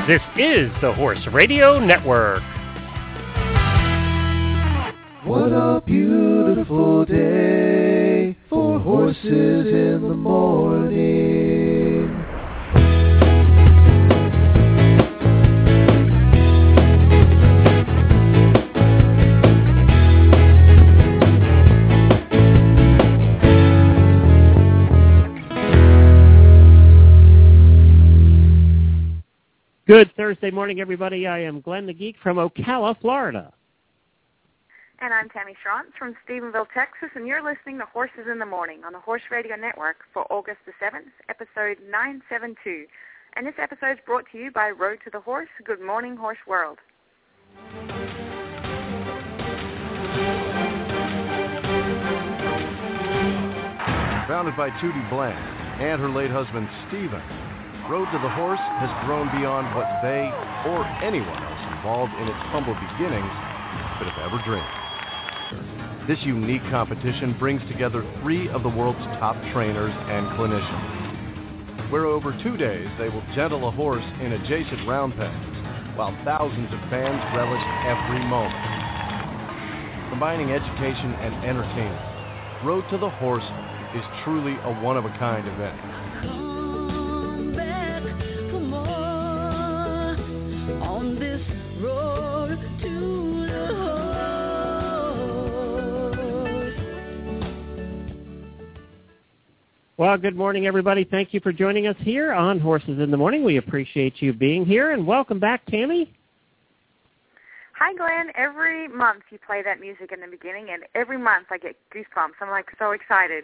This is the Horse Radio Network. What a beautiful day for horses in the morning. Good Thursday morning, everybody. I am Glenn the Geek from Ocala, Florida. And I'm Tammy Schrantz from Stephenville, Texas, and you're listening to Horses in the Morning on the Horse Radio Network for August the 7th, episode 972. And this episode is brought to you by Road to the Horse. Good morning, Horse World. Founded by Tootie Bland and her late husband, Stephen, Road to the Horse has grown beyond what they or anyone else involved in its humble beginnings could have ever dreamed. This unique competition brings together 3 of the world's top trainers and clinicians, where over 2 days they will gentle a horse in adjacent round pens, while thousands of fans relish every moment. Combining education and entertainment, Road to the Horse is truly a one-of-a-kind event. On this road to the horse. Well, good morning, everybody. Thank you for joining us here on Horses in the Morning. We appreciate you being here, and welcome back, Tammy. Hi, Glenn. Every month you play that music in the beginning, and every month I get goosebumps. I'm like so excited.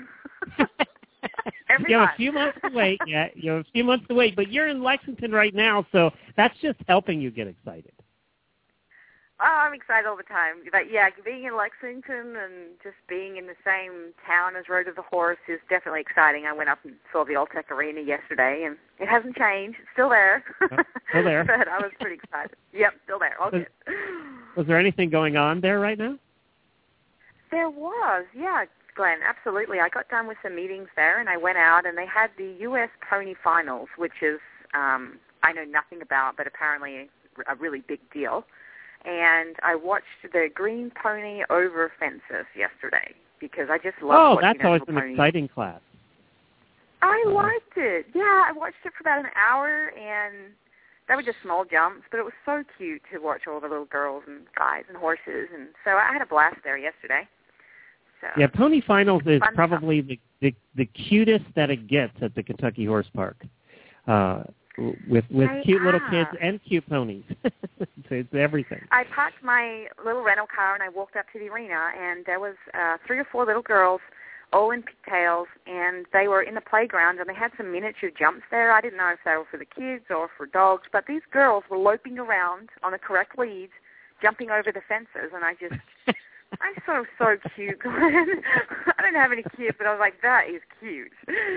You have a few months to wait. Yeah, you have a few months to wait, but you're in Lexington right now, so that's just helping you get excited. Oh, I'm excited all the time. But yeah, being in Lexington and just being in the same town as Road to the Horse is definitely exciting. I went up and saw the Alltech Arena yesterday, and it hasn't changed. It's still there. Still there. But I was pretty excited. Yep, still there. All good. Was there anything going on there right now? There was, yeah, Glenn, absolutely. I got done with some meetings there, and I went out, and they had the U.S. Pony Finals, which is, I know nothing about, but apparently a really big deal. And I watched the Green Pony over fences yesterday because I just love watching that's always an ponies. Exciting class. I liked it. Yeah, I watched it for about an hour, and they were just small jumps, but it was so cute to watch all the little girls and guys and horses. And so I had a blast there yesterday. So, yeah, Pony Finals is fun probably the cutest that it gets at the Kentucky Horse Park, with cute little kids and cute ponies. It's everything. I parked my little rental car and I walked up to the arena, and there was 3 or 4 little girls, all in pigtails, and they were in the playground, and they had some miniature jumps there. I didn't know if they were for the kids or for dogs, but these girls were loping around on the correct leads, jumping over the fences, and I just... I'm so cute, Glenn. I don't have any kids, but I was like, that is cute.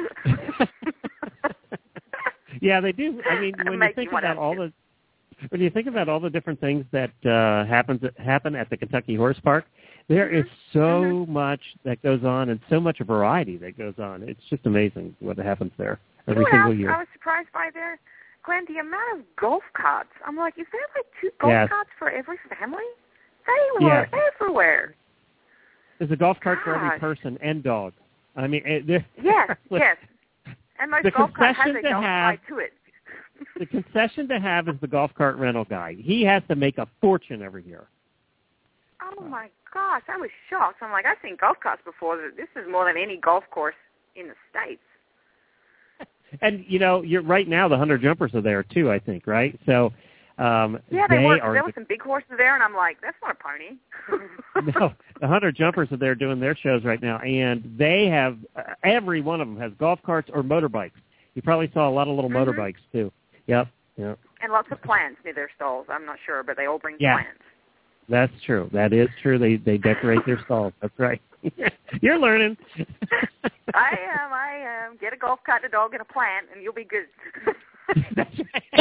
Yeah, they do. I mean, when you think about all the different things that happen at the Kentucky Horse Park, there is so much that goes on and so much variety that goes on. It's just amazing what happens there every single year. I was surprised by there, Glenn, the amount of golf carts. I'm like, is there like 2 golf carts for every family? They were everywhere. There's a golf cart for every person and dog. I mean, yes. And most golf carts have a golf ride to it. The concession to have is the golf cart rental guy. He has to make a fortune every year. Oh, my gosh. I was shocked. I'm like, I've seen golf carts before. This is more than any golf course in the States. And, you're right now, the Hunter Jumpers are there, too, I think, right? So... they were. There were some big horses there, and I'm like, that's not a pony. No, the Hunter Jumpers are there doing their shows right now, and they have, every one of them has golf carts or motorbikes. You probably saw a lot of little motorbikes, too. Yep. And lots of plants near their stalls. I'm not sure, but they all bring plants. That's true. That is true. They decorate their stalls. That's right. You're learning. I am. Get a golf cart, a dog, and a plant, and you'll be good. That's right.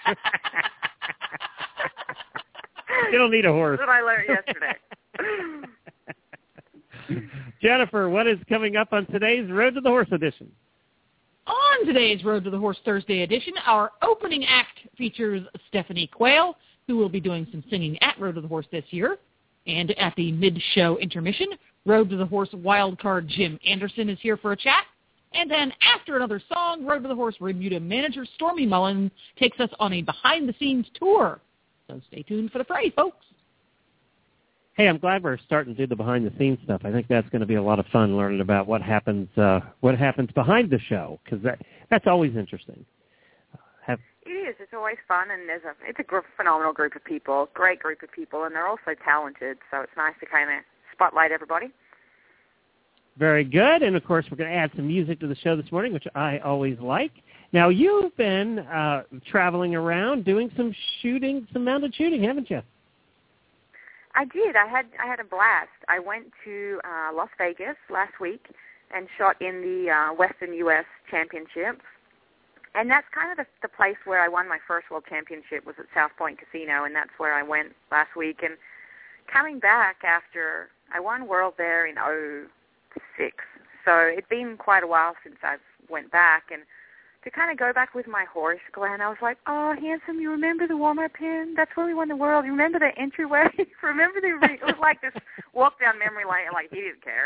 You don't need a horse. That's what I learned yesterday. Jennifer, what is coming up on today's Road to the Horse edition? Oh, On today's Road to the Horse Thursday edition, our opening act features Stephanie Quayle, who will be doing some singing at Road to the Horse this year. And at the mid-show intermission, Road to the Horse wildcard Jim Anderson is here for a chat. And then after another song, Road to the Horse Bermuda manager Stormy Mullen takes us on a behind-the-scenes tour. So stay tuned for the fray, folks. Hey, I'm glad we're starting to do the behind-the-scenes stuff. I think that's going to be a lot of fun learning about what happens behind the show, because that's always interesting. It is. It's always fun, and it's a phenomenal group of people, great group of people, and they're all so talented, so it's nice to kind of spotlight everybody. Very good, and of course we're going to add some music to the show this morning, which I always like. Now, you've been traveling around doing some mounted shooting, haven't you? I did. I had a blast. I went to Las Vegas last week and shot in the Western U.S. Championships. And that's kind of the place where I won my first World Championship was at South Point Casino, and that's where I went last week. And coming back after I won World there in 2006, so it'd been quite a while since I went back. And to kind of go back with my horse, Glenn, I was like, oh, handsome, you remember the warm-up pen? That's where we won the world. You remember the entryway? Remember it was like this walk down memory lane, like he didn't care.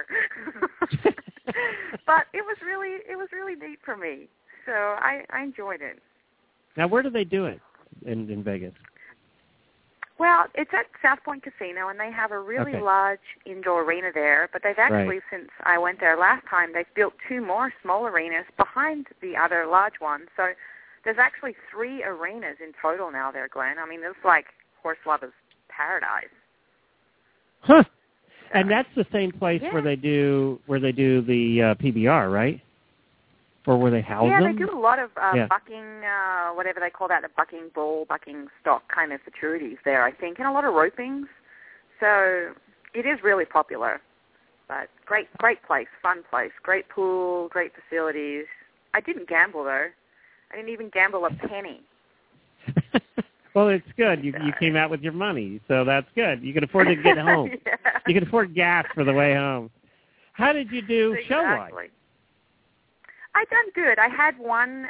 But it was really neat for me. So I enjoyed it. Now, where do they do it in Vegas? Well, it's at South Point Casino, and they have a really large indoor arena there. But they've actually, since I went there last time, they've built 2 more small arenas behind the other large one. So there's actually 3 arenas in total now there, Glenn. I mean, it's like horse lovers' paradise. Huh. And that's the same place where they do the PBR, right? Or where they house them? Yeah, they do a lot of bucking, whatever they call that, the bucking bull, bucking stock kind of futurities there, I think, and a lot of ropings. So it is really popular. But great place, fun place, great pool, great facilities. I didn't gamble, though. I didn't even gamble a penny. Well, it's good. You came out with your money, so that's good. You can afford to get home. Yeah. You can afford gas for the way home. How did you do show-wise? I done good. I had one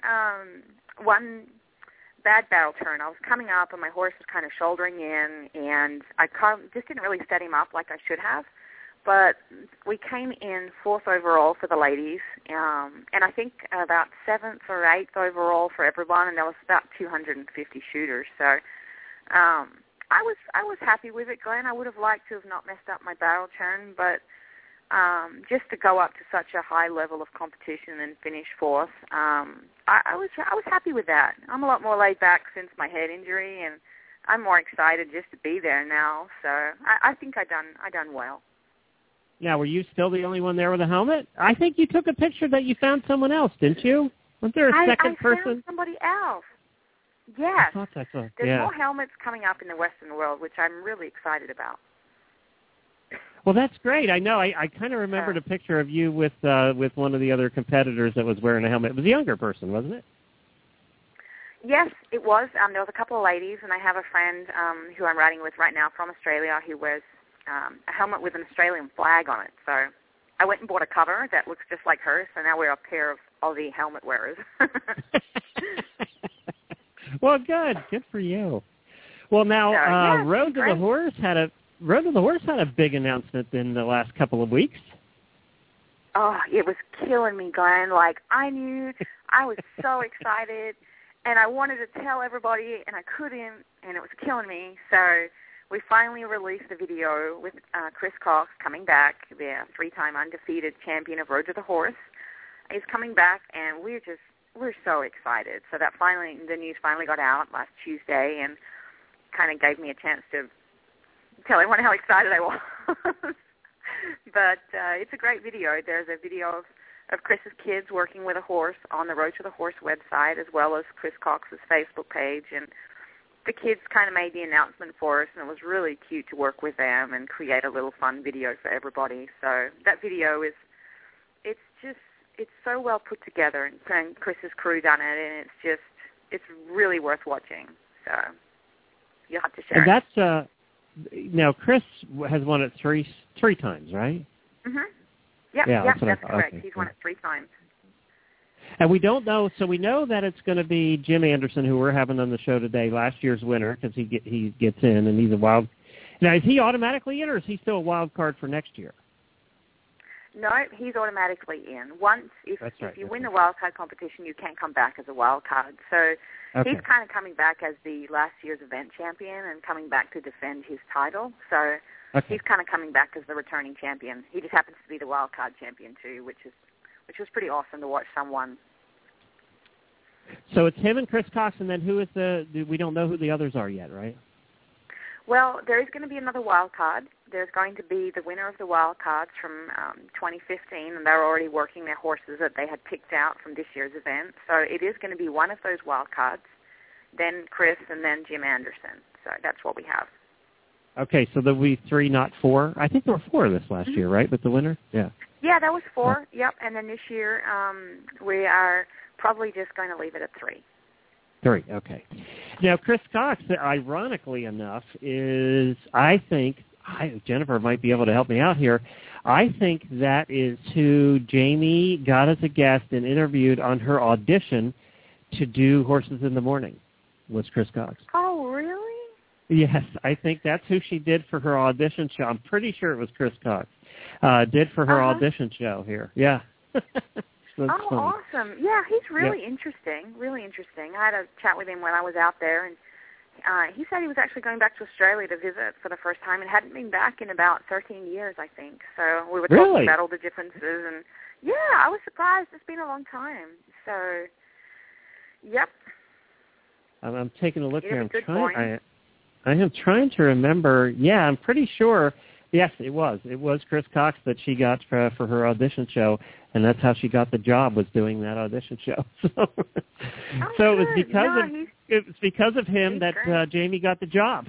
bad barrel turn. I was coming up, and my horse was kind of shouldering in, and I just didn't really set him up like I should have. But we came in 4th overall for the ladies, and I think about 7th or 8th overall for everyone, and there was about 250 shooters. So I was happy with it, Glenn. I would have liked to have not messed up my barrel turn, but just to go up to such a high level of competition and finish 4th, I was happy with that. I'm a lot more laid back since my head injury, and I'm more excited just to be there now. So I think I done well. Now, were you still the only one there with a helmet? I think you took a picture that you found someone else, didn't you? Was there a second person? I found somebody else. Yes. I thought that's There's more helmets coming up in the Western world, which I'm really excited about. Well, that's great. I know. I kind of remembered a picture of you with one of the other competitors that was wearing a helmet. It was a younger person, wasn't it? Yes, it was. There was a couple of ladies, and I have a friend who I'm riding with right now from Australia who wears a helmet with an Australian flag on it. So I went and bought a cover that looks just like hers, so now we're a pair of Aussie helmet wearers. Well, good. Good for you. Well, now Road to the Horse had a big announcement in the last couple of weeks. Oh, it was killing me, Glenn. Like, I was so excited, and I wanted to tell everybody, and I couldn't, and it was killing me. So we finally released the video with Chris Cox coming back, the 3-time undefeated champion of Road to the Horse. He's coming back, and we're so excited. So that the news finally got out last Tuesday, and kind of gave me a chance to tell everyone how excited I was. But it's a great video. There's a video of Chris's kids working with a horse on the Road to the Horse website, as well as Chris Cox's Facebook page. And the kids kind of made the announcement for us, and it was really cute to work with them and create a little fun video for everybody. So that video it's so well put together, and Chris's crew done it, and it's really worth watching. So you'll have to share it. That's now Chris has won it three times, right? Mhm. Yep, that's correct. Okay. He's won it 3 times. And we don't know, so we know that it's going to be Jim Anderson, who we're having on the show today, last year's winner, because he gets in, and he's a wild. Now, is he automatically in, or is he still a wild card for next year? No, he's automatically in. Once, if you win the wild card competition, you can't come back as a wild card. So he's kind of coming back as the last year's event champion and coming back to defend his title. So he's kind of coming back as the returning champion. He just happens to be the wild card champion too, which was pretty awesome to watch someone. So it's him and Chris Cox, and then who is we don't know who the others are yet, right? Well, there is going to be another wild card. There's going to be the winner of the wild cards from 2015, and they're already working their horses that they had picked out from this year's event. So it is going to be one of those wild cards, then Chris, and then Jim Anderson. So that's what we have. Okay, so there'll be 3, not 4. I think there were 4 this last year, right, with the winner? Yeah. Yeah, that was 4, yep. And then this year we are probably just going to leave it at 3. 3, okay. Now, Chris Cox, ironically enough, is, I think, Jennifer might be able to help me out here, I think that is who Jamie got as a guest and interviewed on her audition to do Horses in the Morning, was Chris Cox. Oh, really? Yes, I think that's who she did for her audition show. I'm pretty sure it was Chris Cox. Did for her audition show here. Yeah. Funny. Awesome. Yeah, he's really interesting, really interesting. I had a chat with him when I was out there, and he said he was actually going back to Australia to visit for the first time and hadn't been back in about 13 years, I think. So we were talking about all the differences, and yeah, I was surprised. It's been a long time. So, yep. I'm taking a look here. I am trying to remember. Yeah, I'm pretty sure. Yes, it was. It was Chris Cox that she got for her audition show, and that's how she got the job, was doing that audition show. So it was because of him that Jamie got the job.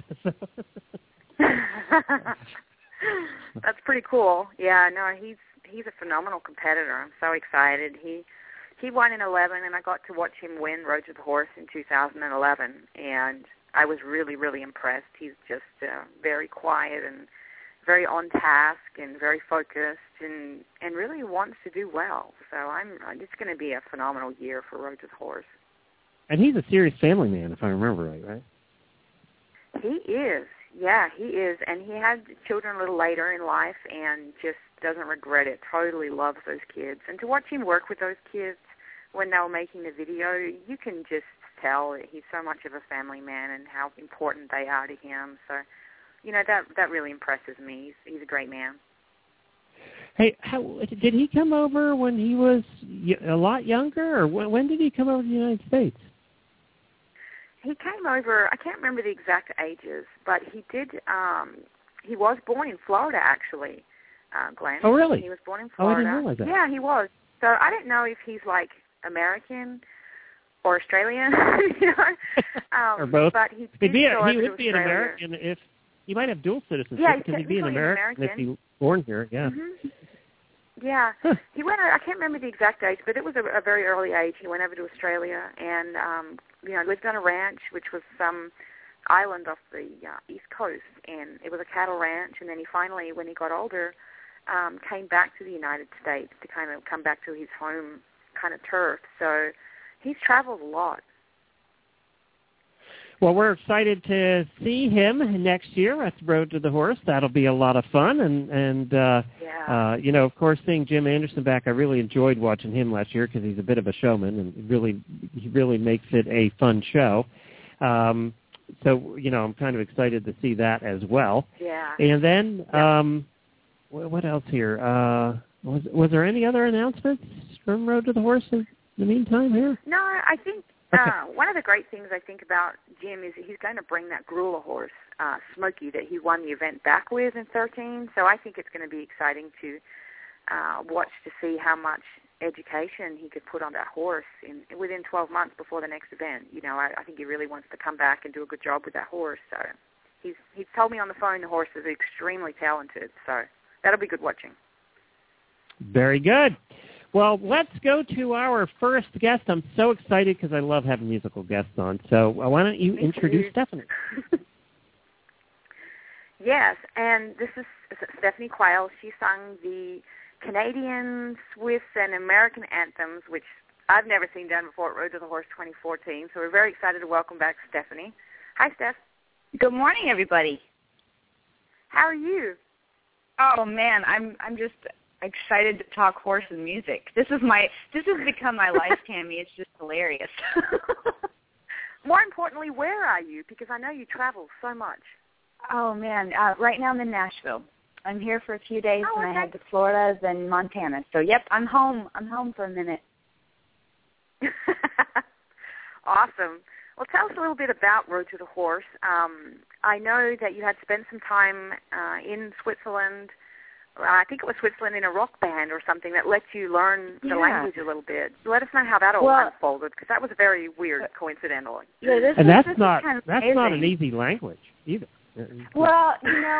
That's pretty cool. Yeah, no, he's a phenomenal competitor. I'm so excited. He won in 11, and I got to watch him win Road to the Horse in 2011, and I was really, really impressed. He's just very quiet and very on task and very focused and really wants to do well. So it's going to be a phenomenal year for Road to the Horse. And he's a serious family man, if I remember right? He is. Yeah, he is. And he had children a little later in life and just doesn't regret it, totally loves those kids. And to watch him work with those kids when they were making the video, you can just tell that he's so much of a family man and how important they are to him. So, that really impresses me. He's a great man. Hey, did he come over when he was a lot younger, or when did he come over to the United States? He came over, I can't remember the exact ages, but he did, he was born in Florida, actually, Glenn. Oh, really? He was born in Florida. Oh, I didn't realize that. Yeah, he was. So I didn't know if he's, like, American or Australian, or both. But he would be an American if he might have dual citizenship. Yeah, because he'd be an American if he was born here. Yeah. Mm-hmm. Yeah, he went. I can't remember the exact age, but it was a very early age. He went over to Australia and lived on a ranch, which was some island off the east coast, and it was a cattle ranch. And then he finally, when he got older, came back to the United States to kind of come back to his home kind of turf. So he's traveled a lot. Well, we're excited to see him next year at Road to the Horse. That'll be a lot of fun. And of course, seeing Jim Anderson back, I really enjoyed watching him last year because he's a bit of a showman, and he really makes it a fun show. I'm kind of excited to see that as well. Yeah. And then, what else here? Was there any other announcements from Road to the Horse in the meantime here? No, I think one of the great things I think about Jim is he's going to bring that Grulla horse, Smokey, that he won the event back with in 2013. So I think it's going to be exciting to watch to see how much education he could put on that horse within 12 months before the next event. I think he really wants to come back and do a good job with that horse. So he's told me on the phone the horse is extremely talented. So that'll be good watching. Very good. Well, let's go to our first guest. I'm so excited because I love having musical guests on. So why don't you introduce Stephanie? Yes, and this is Stephanie Quayle. She sung the Canadian, Swiss, and American anthems, which I've never seen done before at Road to the Horse 2014, so we're very excited to welcome back Stephanie. Hi, Steph. Good morning, everybody. How are you? Oh man, I'm just excited to talk horse and music. This has become my life, Tammy. It's just hilarious. More importantly, where are you? Because I know you travel so much. Oh man, right now I'm in Nashville. I'm here for a few days, okay. and I head to Florida and Montana. So yep, I'm home. I'm home for a minute. Awesome. Well, tell us a little bit about Road to the Horse. I know that you had spent some time in Switzerland. I think it was Switzerland in a rock band or something that let you learn the language a little bit. Let us know how that all unfolded, because that was very weird, coincidentally. Yeah, that's not an easy language either. Well,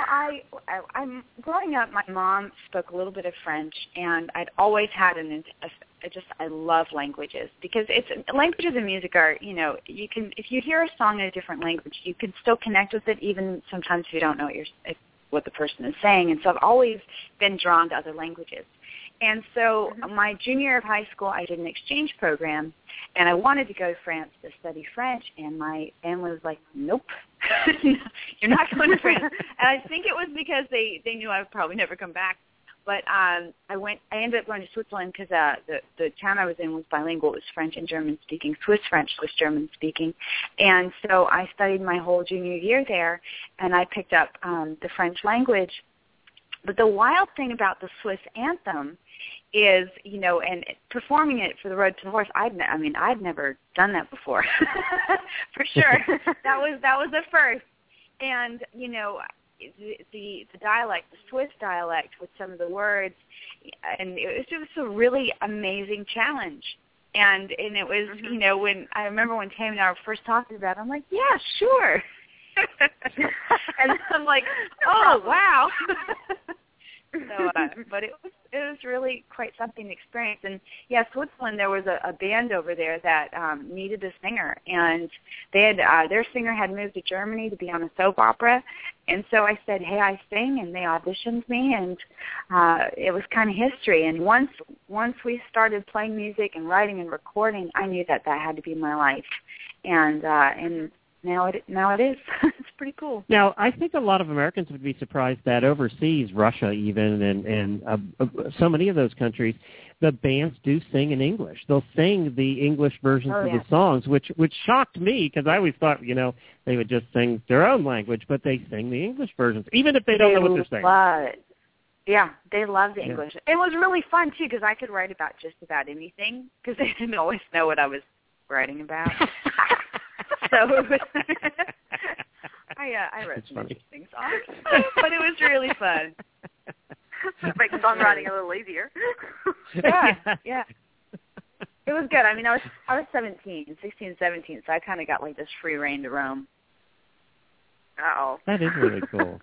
I'm growing up. My mom spoke a little bit of French, and I'd always had I love languages, because languages and music are, you can, if you hear a song in a different language, you can still connect with it, even sometimes if you don't know what the person is saying. And so I've always been drawn to other languages. And so my junior year of high school, I did an exchange program, and I wanted to go to France to study French, and my family was like, nope, you're not going to France. And I think it was because they knew I would probably never come back. But I ended up going to Switzerland because the town I was in was bilingual. It was French and German speaking, Swiss French, Swiss German speaking. And so I studied my whole junior year there, and I picked up the French language. But the wild thing about the Swiss anthem is, and performing it for the Road to the Horse, I'd never done that before, for sure. That was the first. And, the dialect, the Swiss dialect with some of the words, and it was just a really amazing challenge. And it was, when I remember when Tammy and I were first talking about it, I'm like, yeah, sure. And I'm like, oh, wow. So, but it was really quite something to experience. And yeah, Switzerland, there was a band over there that needed a singer, and they had their singer had moved to Germany to be on a soap opera, and so I said, hey, I sing, and they auditioned me, and it was kind of history. And once we started playing music and writing and recording, I knew that had to be my life, and now it is. It's pretty cool. Now, I think a lot of Americans would be surprised that overseas, Russia even, and so many of those countries, the bands do sing in English. They'll sing the English versions of the songs, which shocked me, because I always thought, they would just sing their own language, but they sing the English versions, even if they don't know what they're saying. Love it. Yeah, they love the English. It was really fun, too, because I could write about just about anything, because they didn't always know what I was writing about. So I wrote some interesting songs, but it was really fun. Makes songwriting a little easier. Yeah. It was good. I mean, I was 16, 17, so I kind of got like this free reign to roam. Uh-oh. That is really cool.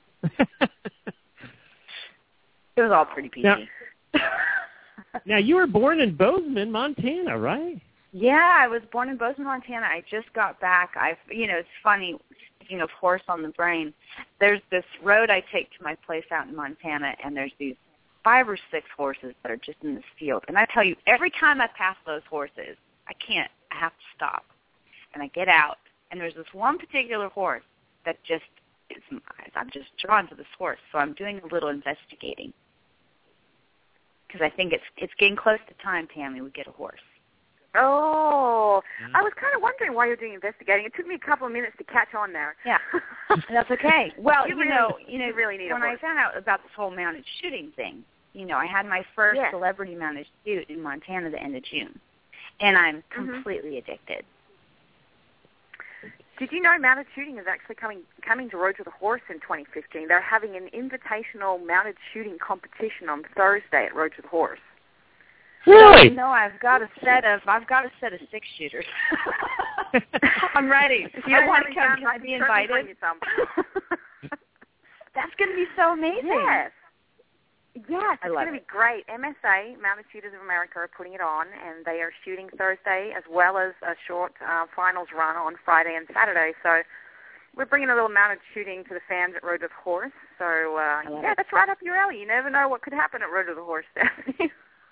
It was all pretty peachy. Now, you were born in Bozeman, Montana, right? Yeah, I was born in Bozeman, Montana. I just got back. It's funny, speaking of horse on the brain, there's this road I take to my place out in Montana, and there's these 5 or 6 horses that are just in this field. And I tell you, every time I pass those horses, I have to stop. And I get out, and there's this one particular horse that I'm just drawn to this horse, so I'm doing a little investigating. Because I think it's getting close to time, Tammy, we get a horse. Oh, I was kind of wondering why you're doing investigating. It took me a couple of minutes to catch on there. Yeah, that's okay. Well, you really need when I found out about this whole mounted shooting thing, I had my first celebrity mounted shoot in Montana the end of June, and I'm completely addicted. Did you know mounted shooting is actually coming to Road to the Horse in 2015? They're having an invitational mounted shooting competition on Thursday at Road to the Horse. Really? No, I've got a set of 6 shooters. I'm ready. If you want to come, can I be invited? That's going to be so amazing. Yes, it's going to be great. MSA, Mounted Shooters of America, are putting it on, and they are shooting Thursday as well as a short finals run on Friday and Saturday. So we're bringing a little mounted shooting to the fans at Road to the Horse. So, that's right up your alley. You never know what could happen at Road to the Horse, Stephanie.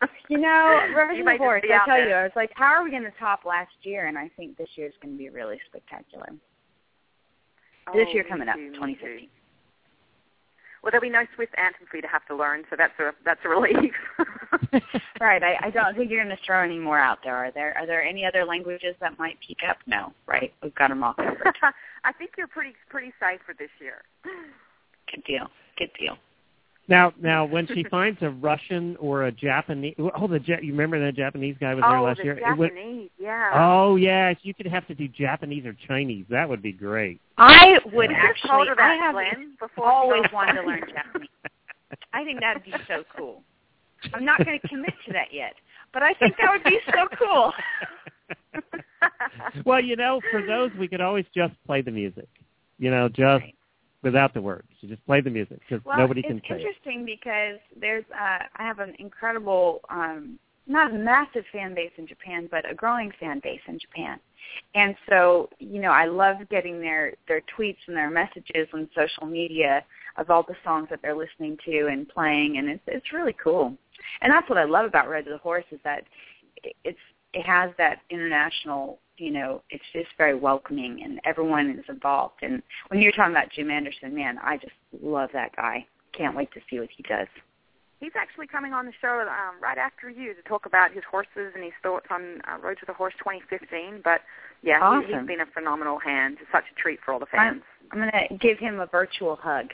You know, Road to the Horse, I tell you, I was like, how are we going to top last year? And I think this year's going to be really spectacular. This year coming up, 2015. Well, there'll be no Swiss anthem for you to have to learn, so that's a relief. Right. I don't think you're going to throw any more out there. Are there any other languages that might peak up? No. Right. We've got them all covered. I think you're pretty safe for this year. Good deal. Good deal. Now, when she finds a Russian or a Japanese, you remember that Japanese guy was there last year? Japanese, yeah. Oh, yes, you could have to do Japanese or Chinese. That would be great. I would actually. I have always wanted to learn Japanese. I think that would be so cool. I'm not going to commit to that yet, but I think that would be so cool. Well, for those, we could always just play the music, just without the words. You just play the music because nobody can say it. It's interesting because I have an incredible, not a massive fan base in Japan, but a growing fan base in Japan. And so, I love getting their tweets and their messages on social media of all the songs that they're listening to and playing, and it's really cool. And that's what I love about Road to the Horse is that it has that international, it's just very welcoming and everyone is involved. And when you're talking about Jim Anderson, man, I just love that guy. Can't wait to see what he does. He's actually coming on the show right after you to talk about his horses and his thoughts on Road to the Horse 2015. But, yeah, awesome. He's been a phenomenal hand. It's such a treat for all the fans. I'm going to give him a virtual hug.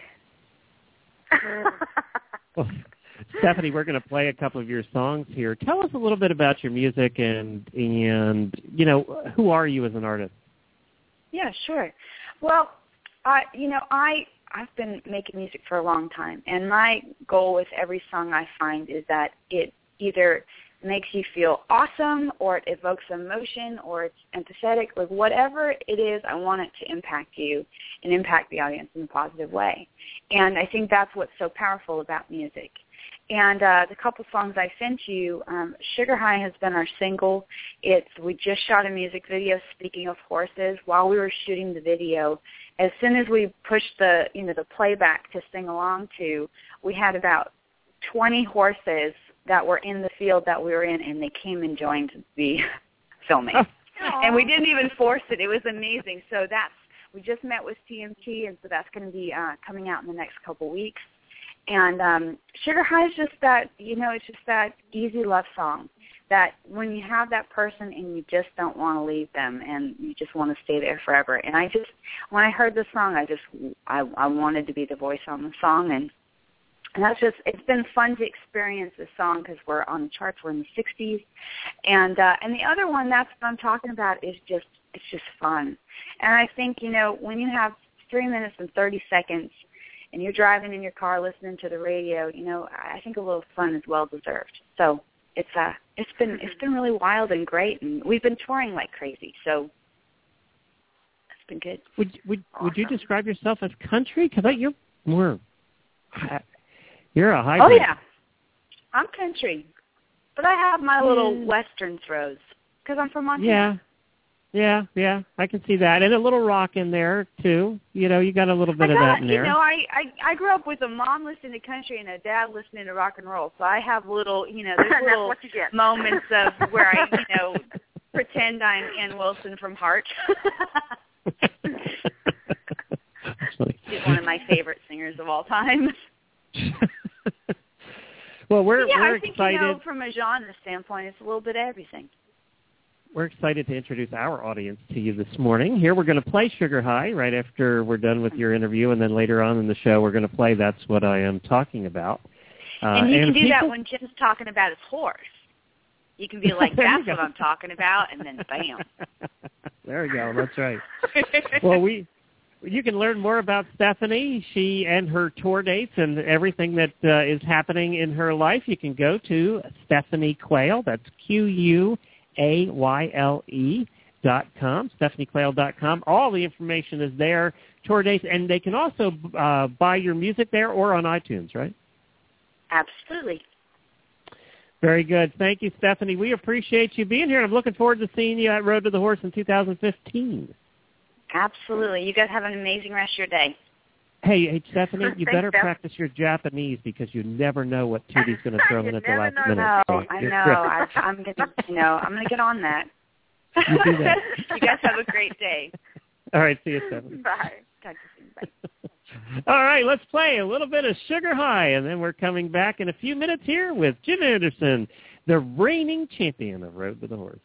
Well, Stephanie, we're going to play a couple of your songs here. Tell us a little bit about your music and who are you as an artist? Yeah, sure. Well, I've been making music for a long time, and my goal with every song I find is that it either makes you feel awesome or it evokes emotion or it's empathetic. Like whatever it is, I want it to impact you and impact the audience in a positive way. And I think that's what's so powerful about music. And the couple songs I sent you, Sugar High has been our single. We just shot a music video, speaking of horses. While we were shooting the video, as soon as we pushed the playback to sing along to, we had about 20 horses that were in the field that we were in, and they came and joined the filming. And we didn't even force it. It was amazing. So we just met with TMT, and so that's going to be coming out in the next couple weeks. And Sugar High is just that, it's just that easy love song that when you have that person and you just don't want to leave them and you just want to stay there forever. And when I heard the song, I wanted to be the voice on the song. And that's it's been fun to experience this song because we're on the charts. We're in the 60s. And the other one, that's what I'm talking about, it's just fun. And I think, when you have 3 minutes and 30 seconds and you're driving in your car listening to the radio, I think a little fun is well deserved. So it's been really wild and great, and we've been touring like crazy. So it's been good. Would you describe yourself as country? Because you're a hybrid. Oh yeah, I'm country, but I have my little Western throws because I'm from Montana. Yeah, I can see that. And a little rock in there, too. You got a little bit of that in there. I grew up with a mom listening to country and a dad listening to rock and roll. So I have little, there's little moments of where I, pretend I'm Ann Wilson from Heart. She's one of my favorite singers of all time. Well, we're I think, excited. From a genre standpoint, it's a little bit of everything. We're excited to introduce our audience to you this morning. Here we're going to play Sugar High right after we're done with your interview, and then later on in the show we're going to play That's What I Am Talking About. And you can do that when Jim's talking about his horse. You can be like, that's what I'm talking about, and then bam. There we go. That's right. Well, you can learn more about Stephanie, she and her tour dates and everything that is happening in her life. You can go to Stephanie Quayle. That's QUAYLE.com, StephanieQuayle.com. All the information is there, tour dates, and they can also buy your music there or on iTunes, right? Absolutely. Very good. Thank you, Stephanie. We appreciate you being here, and I'm looking forward to seeing you at Road to the Horse in 2015. Absolutely. You guys have an amazing rest of your day. Hey, Stephanie, you better practice your Japanese because you never know what Tootie's going to throw in at the last minute. No, I know. I'm going to get on that. You do that. You guys have a great day. All right, see you, Stephanie. Bye. Talk to you soon. Bye. All right, let's play a little bit of Sugar High, and then we're coming back in a few minutes here with Jim Anderson, the reigning champion of Road to the Horse.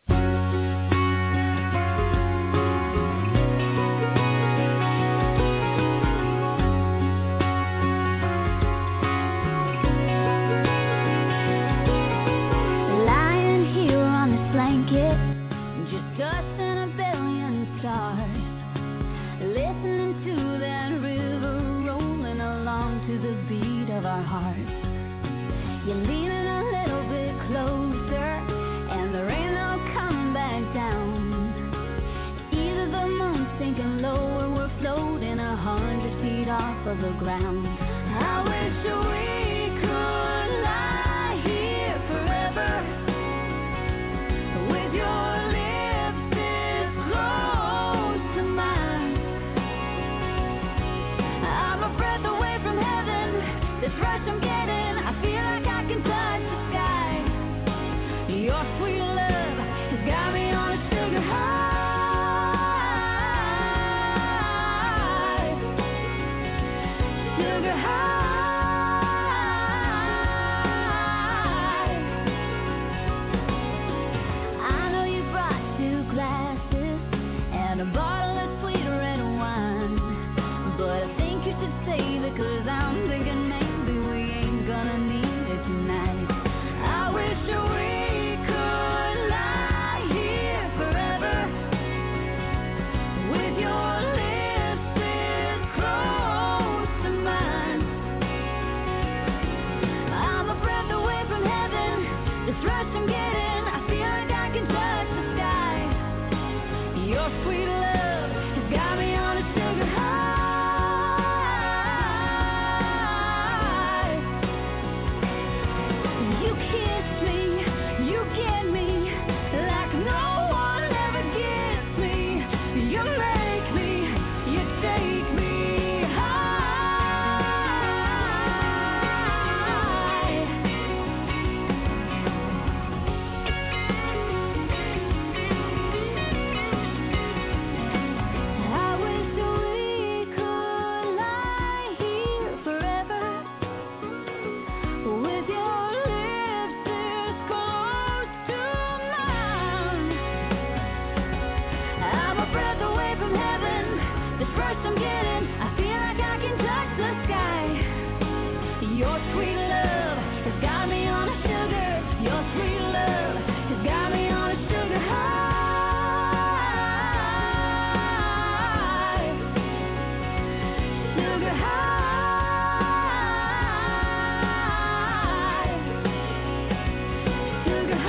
You're leaning a little bit closer, and there ain't no coming back down. Either the moon's sinking low, or we're floating 100 feet off of the ground. I wish we could lie here forever, with your lips this close to mine. I'm a breath away from heaven, this rush I'm getting. I feel like I can touch the sky. Your sweet love has got me on a sugar high. Sugar high. I know you brought 2 glasses and a bottle of sweet red wine, but I think you should save it, 'cause I'm thinking maybe we ain't gonna need it tonight. I wish we could lie here forever, with your lips this close to mine. I'm a breath away from heaven, this rush I'm getting. I feel like I can touch the sky. Your sweet love has got me on a sugar high. You kiss me, you get me like no one ever gets me. You make me, you take me high. I wish we could lie here forever, with your lips this close to mine. I'm a breath away from heaven, this rush I'm getting. I feel like I can touch the sky. Your sweet love has got me on a sugar. Your sweet love has got me on a sugar high. Sugar high. Sugar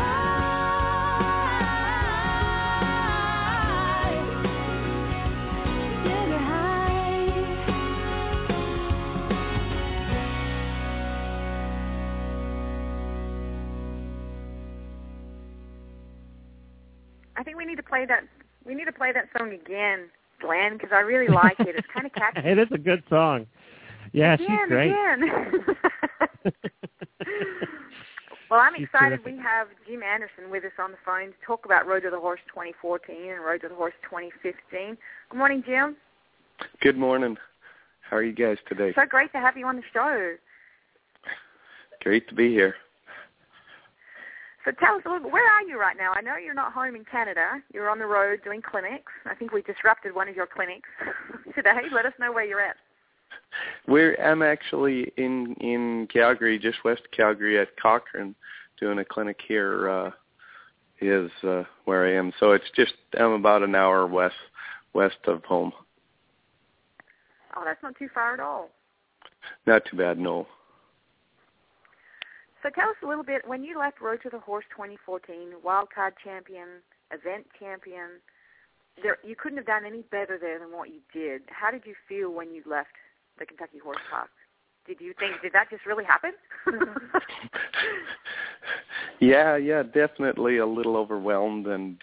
high. Sugar high. I think we need to play that. We need to play that song again, Glenn, because I really like it. It's kind of catchy. It is a good song. Yeah, she's great. Again. Well, I'm She's excited. terrific. We have Jim Anderson with us on the phone to talk about Road to the Horse 2014 and Road to the Horse 2015. Good morning, Jim. Good morning. How are you guys today? So great to have you on the show. Great to be here. So tell us a little bit, where are you right now? I know you're not home in Canada. You're on the road doing clinics. I think we disrupted one of your clinics today. Let us know where you're at. I'm actually in Calgary, just west of Calgary at Cochrane, doing a clinic here is where I am. So I'm about an hour west of home. Oh, that's not too far at all. Not too bad, no. So tell us a little bit, when you left Road to the Horse 2014, wildcard champion, event champion, you couldn't have done any better there than what you did. How did you feel when you left the Kentucky Horse Park? Did that just really happen? Yeah, definitely a little overwhelmed, and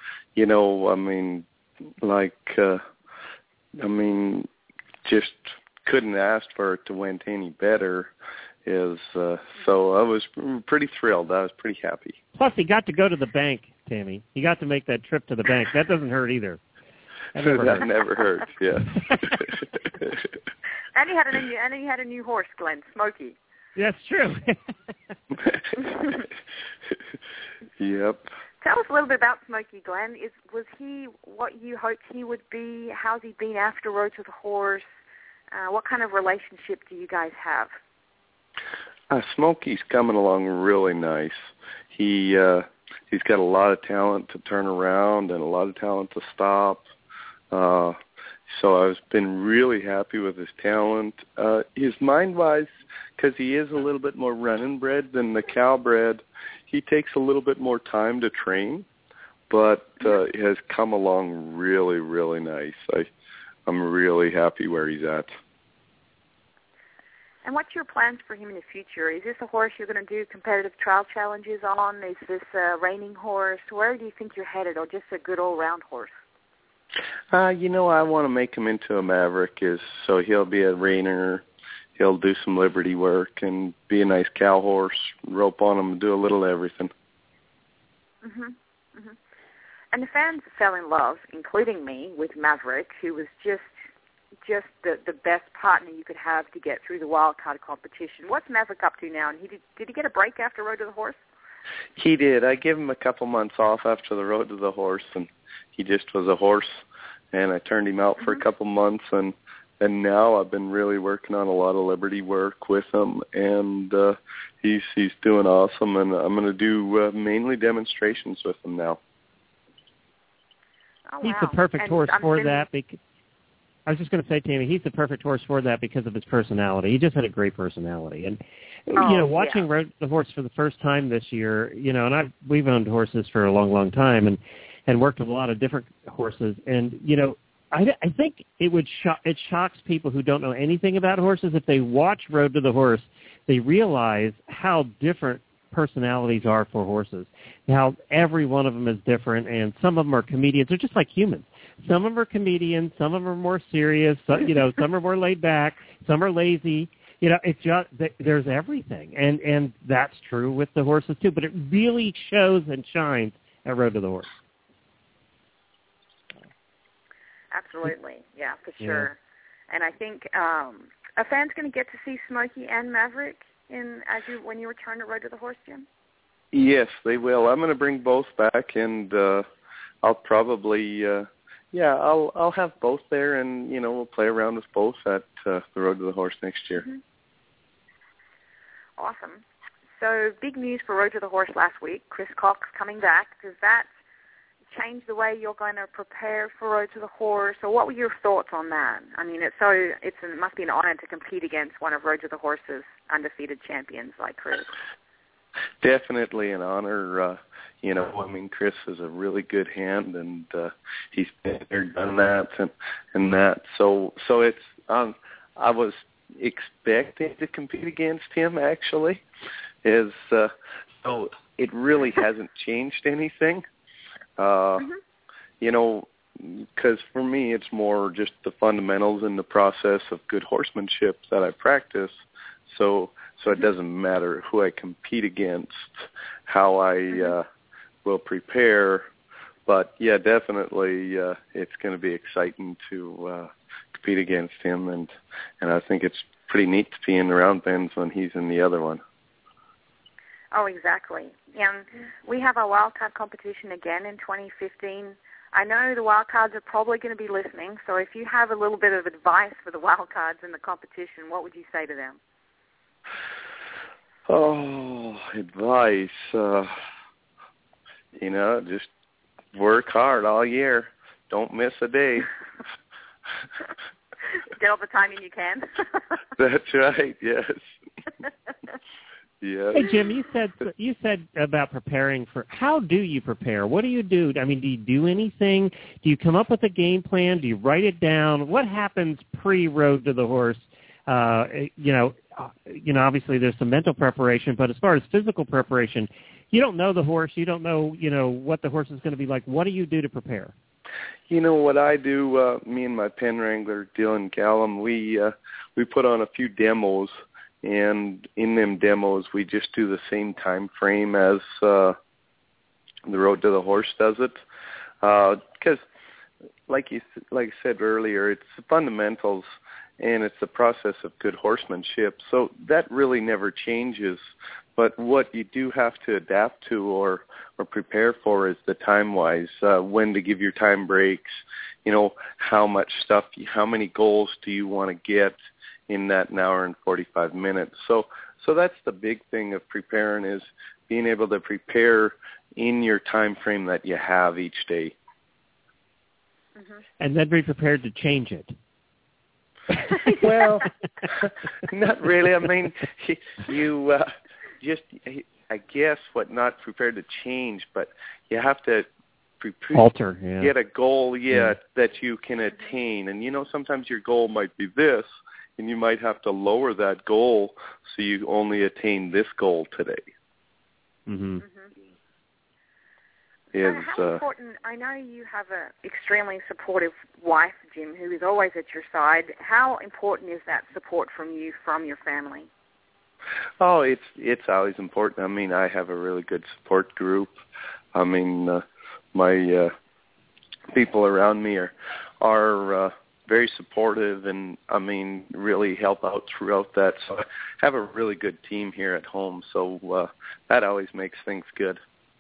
just couldn't ask for it to went any better. So I was pretty thrilled. I was pretty happy. Plus, he got to go to the bank, Tammy. He got to make that trip to the bank. That doesn't hurt either. That never hurts. Yeah. And he had a new horse, Glenn, Smokey. That's true. Yep. Tell us a little bit about Smokey, Glenn. Was he what you hoped he would be? How's he been after Road to the Horse? What kind of relationship do you guys have? Smokey's coming along really nice. He's got a lot of talent to turn around and a lot of talent to stop. So I've been really happy with his talent. His mind-wise, because he is a little bit more running bred than the cow-bred, he takes a little bit more time to train, but he has come along really, really nice. I'm really happy where he's at. And what's your plans for him in the future? Is this a horse you're going to do competitive trial challenges on? Is this a reining horse? Where do you think you're headed, or just a good all-round horse? I want to make him into a maverick, so he'll be a reiner. He'll do some liberty work and be a nice cow horse, rope on him, and do a little everything. And the fans fell in love, including me, with Maverick, who was just the best partner you could have to get through the wild card competition. What's Maverick up to now? And did he get a break after Road to the Horse? He did. I gave him a couple months off after the Road to the Horse, and he just was a horse. And I turned him out for a couple months, and now I've been really working on a lot of liberty work with him, and he's doing awesome. And I'm going to do mainly demonstrations with him now. Oh, he's the perfect horse for that. I was just going to say, Tammy, he's the perfect horse for that because of his personality. He just had a great personality. And, watching Road to the Horse for the first time this year, and we've owned horses for a long, long time and worked with a lot of different horses. And, I think it shocks people who don't know anything about horses. If they watch Road to the Horse, they realize how different personalities are for horses, how every one of them is different, and some of them are comedians. They're just like humans. Some of them are comedians, some of them are more serious, some are more laid back, some are lazy. It's just there's everything, and that's true with the horses too. But it really shows and shines at Road to the Horse. Absolutely, yeah, for sure. And I think a fan's going to get to see Smokey and Maverick when you return to Road to the Horse, Jim. Yes, they will. I'm going to bring both back, and I'll probably. I'll have both there, and we'll play around with both at the Road to the Horse next year. Awesome. So big news for Road to the Horse last week. Chris Cox coming back. Does that change the way you're going to prepare for Road to the Horse, or what were your thoughts on that? I mean, it must be an honor to compete against one of Road to the Horse's undefeated champions like Chris. Definitely an honor. Chris is a really good hand, and he's been there, done that, and that. So it's I was expecting to compete against him. Actually, so it really hasn't changed anything. Because for me, it's more just the fundamentals and the process of good horsemanship that I practice. So it doesn't matter who I compete against, how I will prepare. But yeah, definitely, it's going to be exciting to compete against him, and I think it's pretty neat to be in the round pens when he's in the other one. Oh, exactly. And we have our wildcard competition again in 2015. I know the wildcards are probably going to be listening, so if you have a little bit of advice for the wildcards in the competition, what would you say to them? Oh, advice. Just work hard all year. Don't miss a day. Get all the timing you can. That's right, yes. Yeah. Hey, Jim, you said about preparing for. How do you prepare? What do you do? I mean, do you do anything? Do you come up with a game plan? Do you write it down? What happens pre-Road to the Horse? Obviously there's some mental preparation, but as far as physical preparation, you don't know the horse. You don't know, what the horse is going to be like. What do you do to prepare? You know what I do? Me and my pen wrangler, Dylan Callum, we put on a few demos, and in them demos, we just do the same time frame as the Road to the Horse does it, because like I said earlier, it's the fundamentals and it's the process of good horsemanship. So that really never changes. But what you do have to adapt to or prepare for is the time-wise, when to give your time breaks, how much stuff, how many goals do you want to get in that an hour and 45 minutes. So that's the big thing of preparing, is being able to prepare in your time frame that you have each day. Mm-hmm. And then be prepared to change it. Well, not really. I mean, you I guess, not prepared to change, but you have to alter, get a goal, that you can attain. And, sometimes your goal might be this, and you might have to lower that goal so you only attain this goal today. Mm-hmm. How important, I know you have an extremely supportive wife, Jim, who is always at your side. How important is that support from you, from your family? Oh, it's always important. I mean, I have a really good support group. I mean, my people around me are very supportive and, I mean, really help out throughout that. So I have a really good team here at home, so that always makes things good.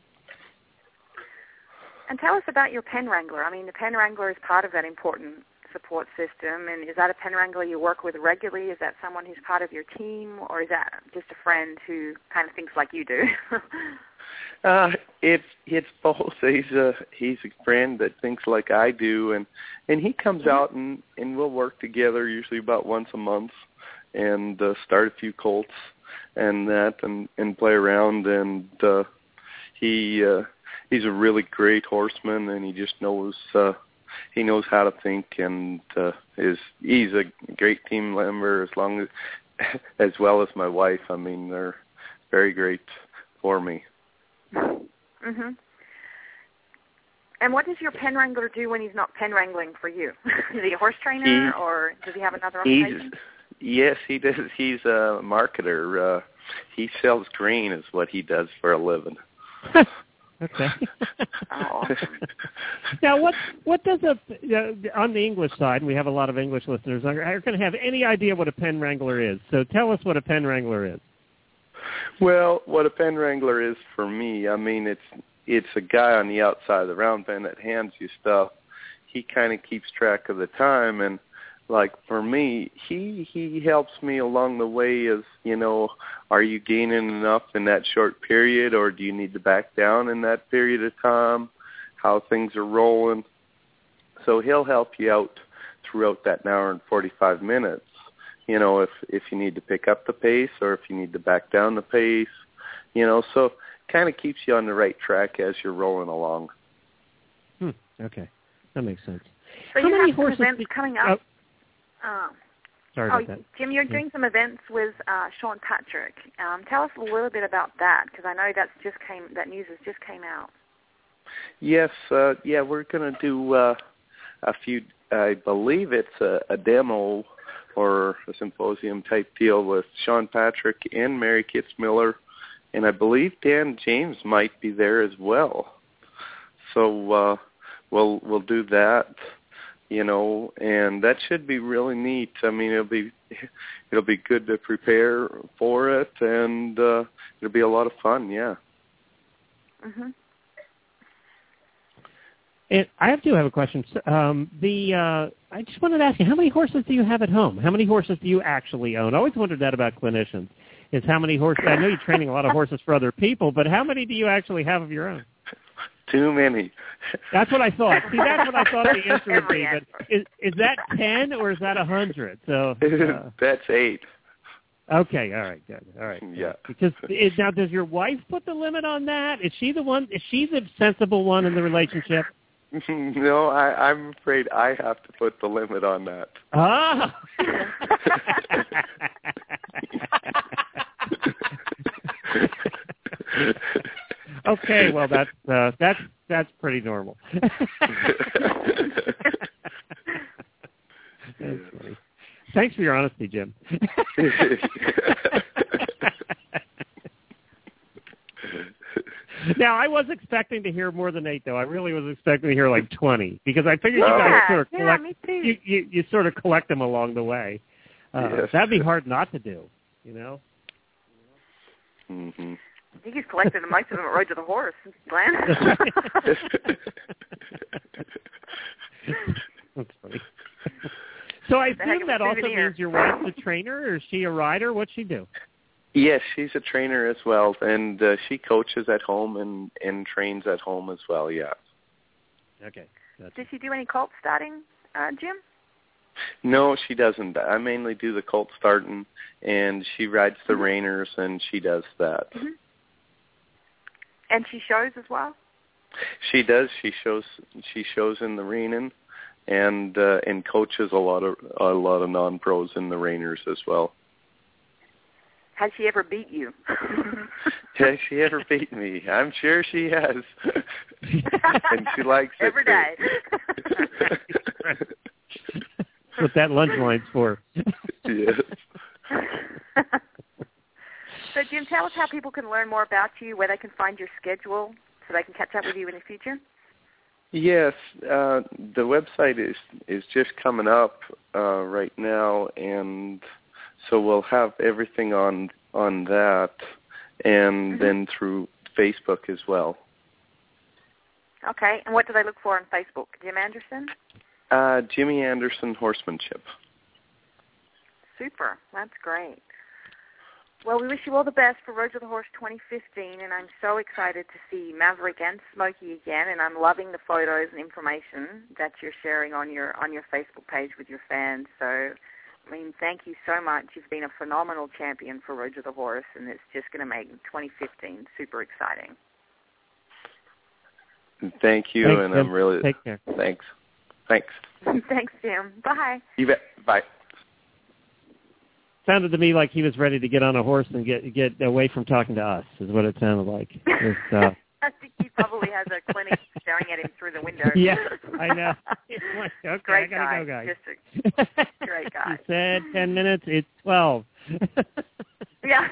And tell us about your pen wrangler. I mean, the pen wrangler is part of that important support system, and is that a pen wrangler you work with regularly? Is that someone who's part of your team, or is that just a friend who kind of thinks like you do? It's both. He's a friend that thinks like I do, and he comes out and we'll work together usually about once a month and start a few colts and that and play around, and he's a really great horseman, and he just knows he knows how to think, and he's a great team member as well as my wife. I mean, they're very great for me. Mm-hmm. And what does your pen wrangler do when he's not pen wrangling for you? Is he a horse trainer, or does he have another occupation? Yes, he does. He's a marketer. He sells grain is what he does for a living. Okay. Now, what does on the English side, and we have a lot of English listeners, are going to have any idea what a pen wrangler is. So tell us what a pen wrangler is. Well, what a pen wrangler is for me, I mean, it's a guy on the outside of the round pen that hands you stuff. He kind of keeps track of the time, and like for me, he helps me along the way as, are you gaining enough in that short period, or do you need to back down in that period of time, how things are rolling. So he'll help you out throughout that hour and 45 minutes, if you need to pick up the pace or if you need to back down the pace, so kind of keeps you on the right track as you're rolling along. Okay, that makes sense. So how you many have some horses events coming up? Sorry about that. Jim, you're doing some events with Sean Patrick. Tell us a little bit about that, because I know that news has just came out. Yes, we're going to do a few. I believe it's a demo or a symposium type deal with Sean Patrick and Mary Kitzmiller, and I believe Dan James might be there as well. So we'll do that. And that should be really neat. I mean, it'll be good to prepare for it, and it'll be a lot of fun. Yeah. Mhm. And I do have a question. I just wanted to ask you, how many horses do you have at home? How many horses do you actually own? I always wondered that about clinicians. Is how many horses? I know you're training a lot of horses for other people, but how many do you actually have of your own? Too many. That's what I thought. See, that's what I thought the answer would be. But is that 10 or is that 100? So that's 8. Okay, all right, good. All right. Yeah. Because now, does your wife put the limit on that? Is she the one? Is she the sensible one in the relationship? No, I'm afraid I have to put the limit on that. Ah. Okay, well that's pretty normal. That's funny. Thanks for your honesty, Jim. Now, I was expecting to hear more than 8, though. I really was expecting to hear like 20, because I figured you guys sort of collect. Me too. You sort of collect them along the way. Yes. That'd be hard not to do, you know. Mm-hmm. I think he's collected most of them at Road to the Horse, Glenn. That's funny. So I assume that also means your wife's a trainer, or is she a rider? What's she do? Yes, she's a trainer as well, and she coaches at home and trains at home as well, yeah. Okay. Gotcha. Does she do any colt starting, Jim? No, she doesn't. I mainly do the colt starting, and she rides the reiners, and she does that. Mm-hmm. And she shows as well? She does. She shows in the reining, and coaches a lot of non-pros in the reiners as well. Has she ever beat you? Has she ever beat me? I'm sure she has. And she likes it every day. That's what that lunch line's for. Yes. So, Jim, tell us how people can learn more about you, where they can find your schedule so they can catch up with you in the future. Yes, the website is just coming up right now, and so we'll have everything on that, and then through Facebook as well. Okay, and what do they look for on Facebook? Jim Anderson? Jimmy Anderson Horsemanship. Super, that's great. Well, we wish you all the best for Road to the Horse 2015, and I'm so excited to see Maverick and Smokey again, and I'm loving the photos and information that you're sharing on your Facebook page with your fans. So, I mean, thank you so much. You've been a phenomenal champion for Road to the Horse, and it's just going to make 2015 super exciting. Thank you, Thanks, and Jim. I'm really... Take care. Thanks. Thanks, Jim. Bye. You bet. Bye. Sounded to me like he was ready to get on a horse and get away from talking to us, is what it sounded like. I think he probably has a clinic staring at him through the window. Yeah, I know. Like, okay, great I gotta guy. go, guys. Just a great guy. He said 10 minutes, it's 12. Yeah.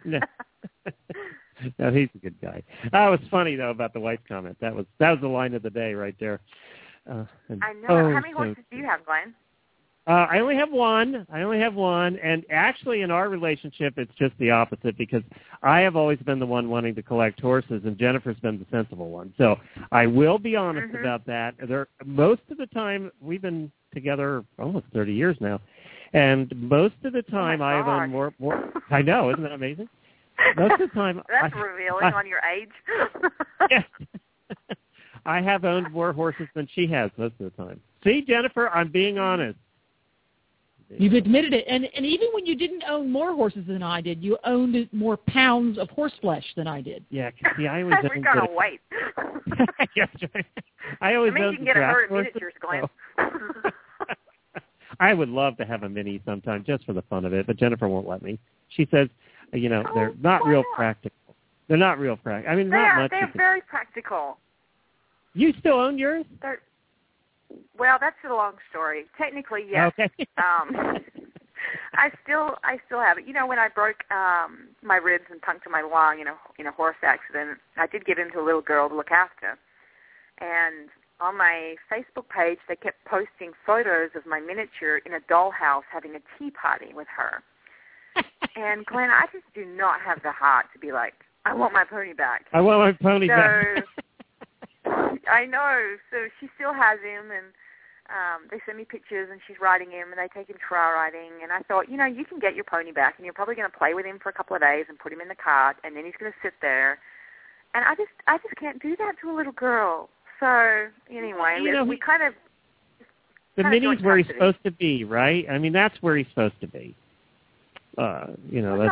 No, he's a good guy. That was funny, though, about the wife comment. That was the line of the day right there. I know. How many horses do you have, Glenn? I only have one. And actually, in our relationship, it's just the opposite, because I have always been the one wanting to collect horses, and Jennifer's been the sensible one. So I will be honest about that. Most of the time, we've been together almost 30 years now, and most of the time I have owned more. I know, isn't that amazing? Most of the time, that's revealing on your age. Yeah. I have owned more horses than she has most of the time. See, Jennifer, I'm being honest. You've admitted it. And even when you didn't own more horses than I did, you owned more pounds of horse flesh than I did. Yeah, see, I always owned... We're going to wait. Yes, I always owned... you can get a herd of miniatures, Glenn. I would love to have a mini sometime just for the fun of it, but Jennifer won't let me. She says, they're not real practical. They're not real practical. I mean, not much. They're very practical. You still own yours? Well, that's a long story. Technically, yes. Okay. I still have it. You know, when I broke my ribs and punctured my lung in a horse accident, I did get into a little girl to look after. And on my Facebook page, they kept posting photos of my miniature in a dollhouse having a tea party with her. And Glenn, I just do not have the heart to be like, I want my pony back. I want my pony back. I know. So she still has him, and they send me pictures, and she's riding him, and they take him trial riding. And I thought, you can get your pony back, and you're probably going to play with him for a couple of days and put him in the cart, and then he's going to sit there. And I just can't do that to a little girl. So anyway, we kind of... The mini's where he's supposed to be, right? I mean, that's where he's supposed to be. That's... No.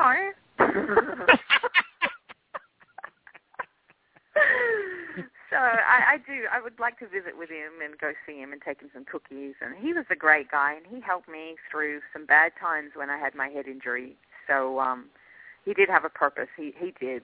So I would like to visit with him and go see him and take him some cookies. And he was a great guy, and he helped me through some bad times when I had my head injury. So he did have a purpose. He did.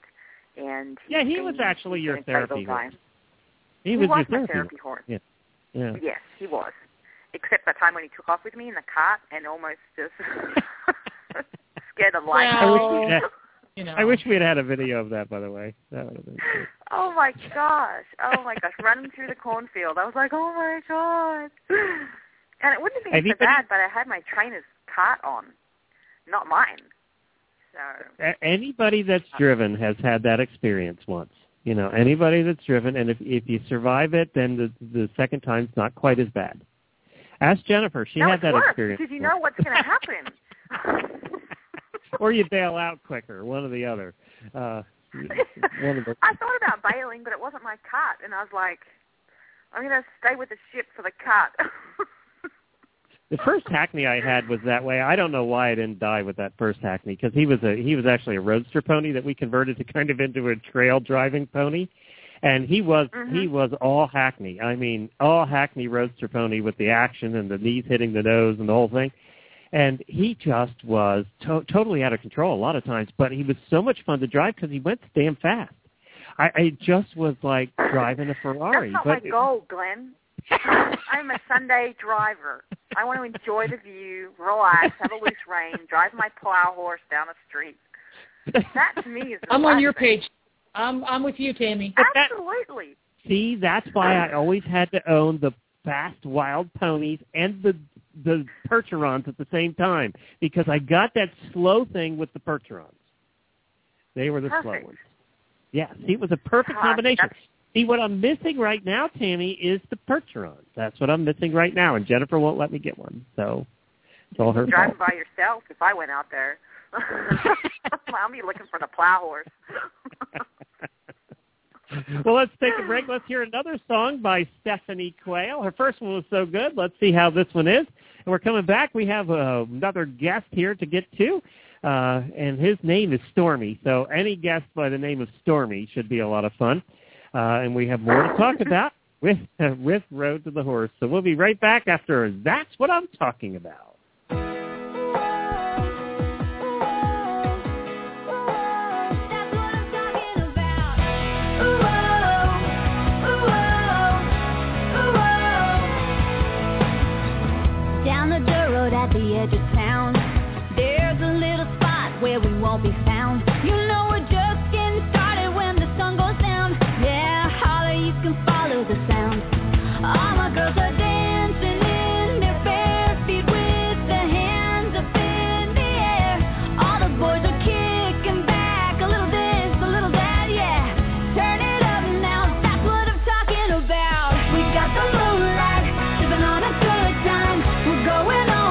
And he was actually your therapy horse. He was your my therapy horse. Yeah. Yes, he was. Except that time when he took off with me in the cart and almost just scared the life out of me. I wish we had a video of that, by the way. That would have been cool. Oh my gosh! Running through the cornfield. I was like, oh my god! And it wouldn't have been so bad, but I had my trainer's cart on, not mine. So anybody that's driven has had that experience once. Anybody that's driven, and if you survive it, then the second time's not quite as bad. Ask Jennifer; she had that experience. Because you know what's going to happen. Or you bail out quicker, one or the other. I thought about bailing, but it wasn't my cart, and I was like, I'm going to stay with the ship for the cart. The first Hackney I had was that way. I don't know why I didn't die with that first Hackney, because he was actually a roadster pony that we converted to kind of into a trail driving pony, and he was all Hackney. I mean, all Hackney roadster pony with the action and the knees hitting the nose and the whole thing. And he just was totally out of control a lot of times, but he was so much fun to drive because he went damn fast. I just was like driving a Ferrari. That's not my goal, Glenn. I'm a Sunday driver. I want to enjoy the view, relax, have a loose rein, drive my plow horse down the street. That to me is the I'm on your page. I'm with you, Tammy. Absolutely. See, that's why I always had to own the fast wild ponies and the Percherons at the same time, because I got that slow thing with the Percherons. They were the slow ones. Yeah, see, it was a perfect combination. See, what I'm missing right now, Tammy, is the Percherons. That's what I'm missing right now, and Jennifer won't let me get one, so it's all her fault. Driving by yourself if I went out there. I'll be looking for the plow horse. Well, let's take a break. Let's hear another song by Stephanie Quayle. Her first one was so good. Let's see how this one is. And we're coming back. We have another guest here to get to, and his name is Stormy. So any guest by the name of Stormy should be a lot of fun. And we have more to talk about with Road to the Horse. So we'll be right back after That's What I'm Talking About. At the edge of town, there's a little spot where we won't be found. You know we're just getting started when the sun goes down. Yeah, holler, you can follow the sound. All my girls are dancing in their bare feet with their hands up in the air. All the boys are kicking back, a little this, a little that, yeah. Turn it up now, that's what I'm talking about. We got the moonlight, sipping on a good time. We're going on.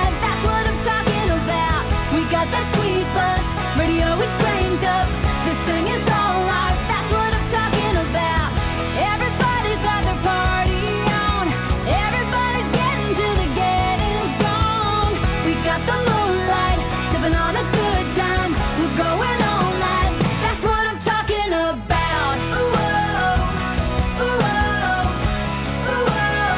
That sweet buzz, radio is cranked up. This thing is all live, that's what I'm talking about. Everybody's got their party on. Everybody's getting to the getting strong. We got the moonlight, sipping on a good time. We're going all night, that's what I'm talking about. Ooh, oh, ooh, oh, ooh,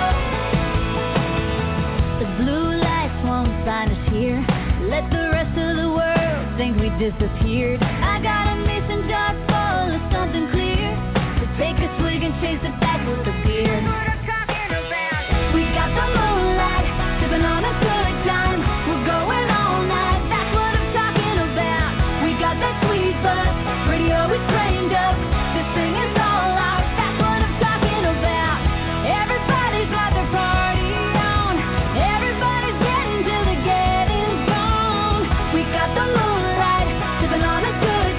oh. The blue lights won't find us here. Let the rest of the world think we disappeared. I got a mason jar full of something clear to take a swig and chase it back with the beer. That's what I'm talking about. We got the moonlight, sipping on a good time. We're going all night. That's what I'm talking about. We got that sweet buzz, radio is cranked up. This thing is all out. That's what I'm talking about. Everybody's got their party on. Everybody's getting to the getting strong. We got the moonlight, sipping on a good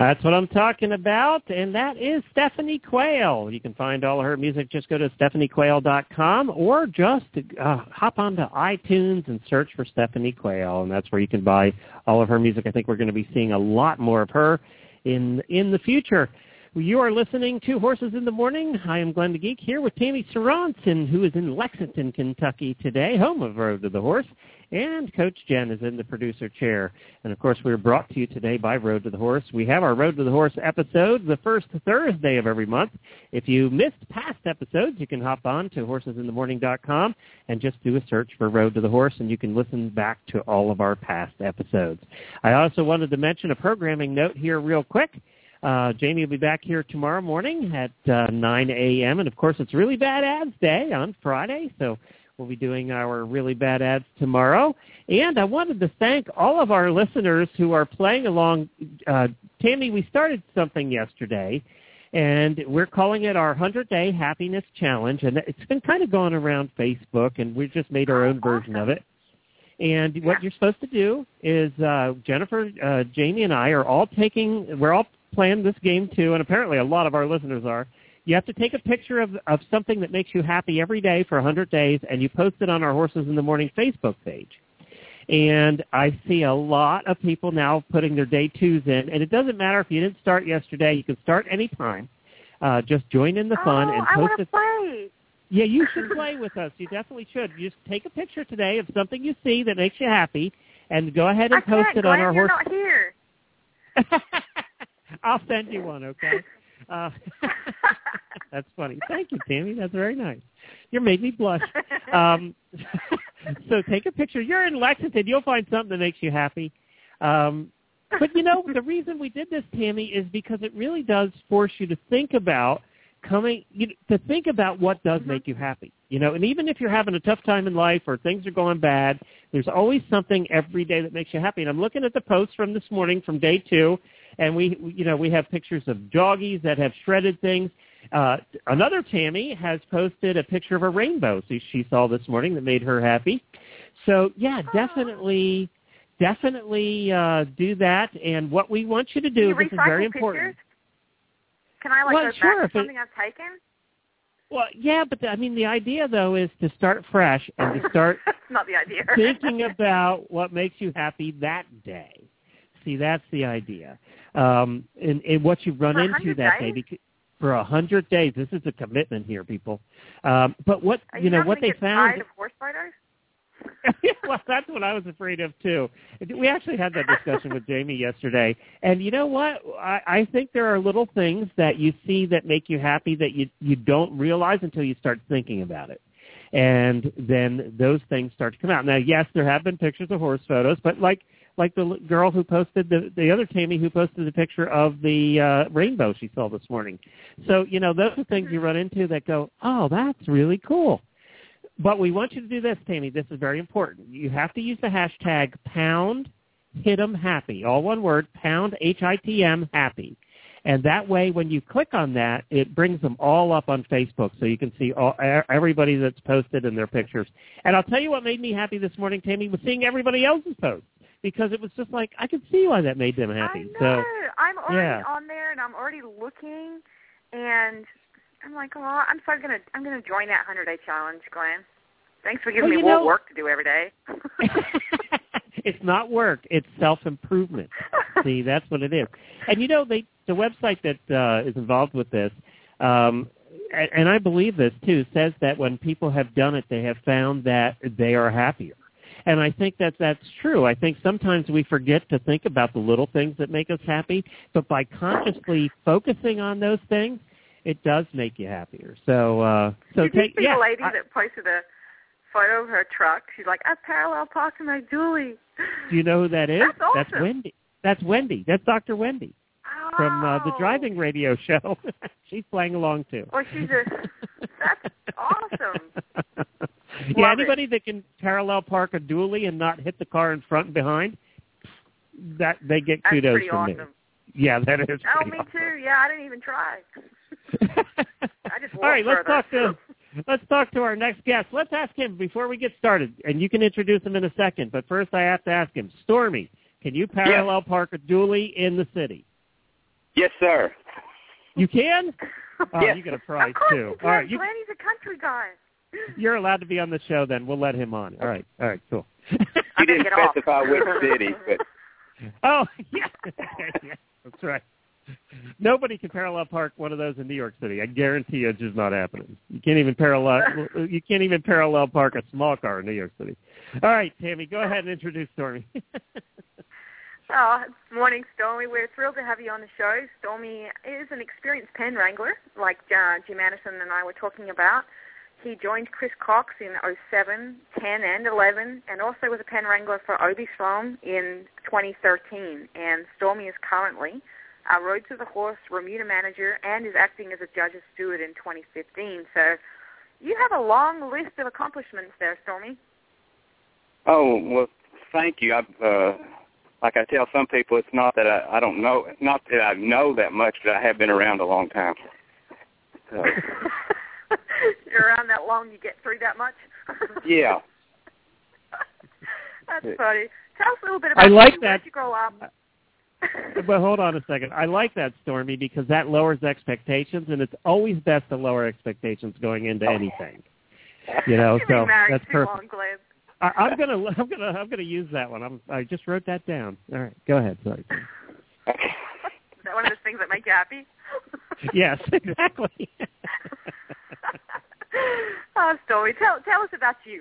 That's what I'm talking about, and that is Stephanie Quayle. You can find all of her music. Just go to stephaniequayle.com or just hop onto iTunes and search for Stephanie Quayle, and that's where you can buy all of her music. I think we're going to be seeing a lot more of her in the future. You are listening to Horses in the Morning. I am Glenn the Geek here with Tammy Sorensen, who is in Lexington, Kentucky today, home of Road to the Horse, and Coach Jen is in the producer chair. And, of course, we're brought to you today by Road to the Horse. We have our Road to the Horse episode the first Thursday of every month. If you missed past episodes, you can hop on to horsesinthemorning.com and just do a search for Road to the Horse, and you can listen back to all of our past episodes. I also wanted to mention a programming note here real quick. Jamie will be back here tomorrow morning at 9 a.m. And, of course, it's Really Bad Ads Day on Friday, so we'll be doing our Really Bad Ads tomorrow. And I wanted to thank all of our listeners who are playing along. Tammy, we started something yesterday, and we're calling it our 100-Day Happiness Challenge. And it's been kind of going around Facebook, and we've just made our own version of it. And what you're supposed to do is Jennifer, Jamie, and I are all we're all playing this game too, and apparently a lot of our listeners are. You have to take a picture of something that makes you happy every day for 100 days, and you post it on our Horses in the Morning Facebook page. And I see a lot of people now putting their day twos in, and it doesn't matter if you didn't start yesterday. You can start any time. Just join in the fun and post it. I want to play. Yeah, you should play with us. You definitely should. You just take a picture today of something you see that makes you happy, and go ahead and post it on our You're Horse. Not here. I'll send you one, okay? That's funny. Thank you, Tammy. That's very nice. You made me blush. So take a picture. You're in Lexington. You'll find something that makes you happy. But, the reason we did this, Tammy, is because it really does force you to think about what does make you happy. And even if you're having a tough time in life or things are going bad, there's always something every day that makes you happy. And I'm looking at the post from this morning from day 2, and we have pictures of doggies that have shredded things. Another Tammy has posted a picture of a rainbow she saw this morning that made her happy. So, yeah, definitely do that. And what we want you to do, this is very important. Pictures? Can I go back to something I've taken? Well, yeah, but the idea, though, is to start fresh and to start That's not the idea. thinking about what makes you happy that day. See, that's the idea. And what you run into that day. For 100 days. This is a commitment here, people. But what what they found. Tired of horse fighters? Well, that's what I was afraid of too. We actually had that discussion with Jamie yesterday, and you know what? I think there are little things that you see that make you happy that you don't realize until you start thinking about it, and then those things start to come out. Now, yes, there have been pictures of horse photos, but like the girl who posted the other Tammy who posted the picture of the rainbow she saw this morning. So those are things you run into that go, oh, that's really cool. But we want you to do this, Tammy. This is very important. You have to use the hashtag #Hit'emHappy, all one word, #HITM happy. And that way, when you click on that, it brings them all up on Facebook so you can see everybody that's posted in their pictures. And I'll tell you what made me happy this morning, Tammy, was seeing everybody else's posts. Because it was just like, I could see why that made them happy. I know. So, I'm already on there, and I'm already looking, and I'm like, oh, I'm gonna join that 100-day challenge, Glenn. Thanks for giving me more work to do every day. It's not work; it's self-improvement. See, that's what it is. And the website that is involved with this, and I believe this too, says that when people have done it, they have found that they are happier. And I think that's true. I think sometimes we forget to think about the little things that make us happy, but by consciously focusing on those things, it does make you happier. So Did you see the lady that posted a photo of her truck? She's like, I parallel parked my dually. Do you know who that is? That's awesome. That's Wendy. That's Wendy. That's Dr. Wendy from the driving radio show. She's playing along too. Well, that's awesome. Yeah, anybody that can parallel park a dually and not hit the car in front and behind, that they get kudos from me. Awesome. Yeah, that is. Oh, me awesome. too. Yeah, I didn't even try. I just walked All right, further. let's talk to our next guest. Let's ask him before we get started, and you can introduce him in a second. But first, I have to ask him, Stormy, can you parallel park a dually in the city? Yes, sir. You can? Oh, yes. You get a prize, of course too. You can. All right, Glenn, he's a country guy. You're allowed to be on the show then. We'll let him on. All right, cool. He didn't specify which city, but... Oh, yeah. Yeah, that's right. Nobody can parallel park one of those in New York City. I guarantee you it's just not happening. You can't even parallel park a small car in New York City. All right, Tammy, go ahead and introduce Stormy. Morning, Stormy. We're thrilled to have you on the show. Stormy is an experienced pen wrangler, like Jim Anderson and I were talking about. He joined Chris Cox in 07, 10, and 11, and also was a pen wrangler for Obi Sloan in 2013. And Stormy is currently our Road to the Horse Remuda manager and is acting as a judge's steward in 2015. So you have a long list of accomplishments there, Stormy. Oh, well, thank you. Like I tell some people, it's not that I don't know, not that I know that much, but I have been around a long time. So. You're around that long, you get through that much? Yeah. That's funny. Tell us a little bit about I like you. that. Where did you grow up? But hold on a second. I like that, Stormy, because that lowers expectations, and it's always best to lower expectations going into anything. You know, You've so been married that's too perfect. long, Glenn. I'm gonna use that one. I just wrote that down. All right, go ahead. Sorry. Is that one of those things that make you happy? Yes, exactly. Stormy, tell us about you.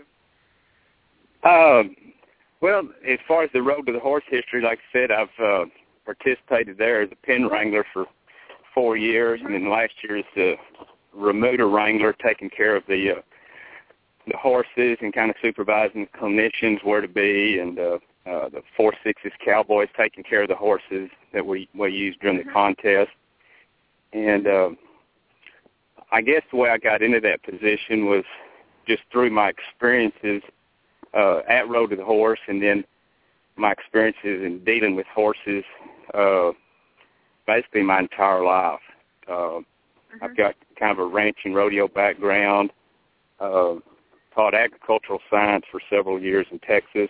Well, as far as the Road to the Horse history, like I said, I've participated there as a pen wrangler for 4 years, and then last year as the Remuda wrangler, taking care of the horses and kind of supervising the clinicians where to be, and the 4/6 cowboys taking care of the horses that we used during the contest. And I guess the way I got into that position was just through my experiences at Road to the Horse, and then my experiences in dealing with horses basically my entire life. I've got kind of a ranching rodeo background, taught agricultural science for several years in Texas.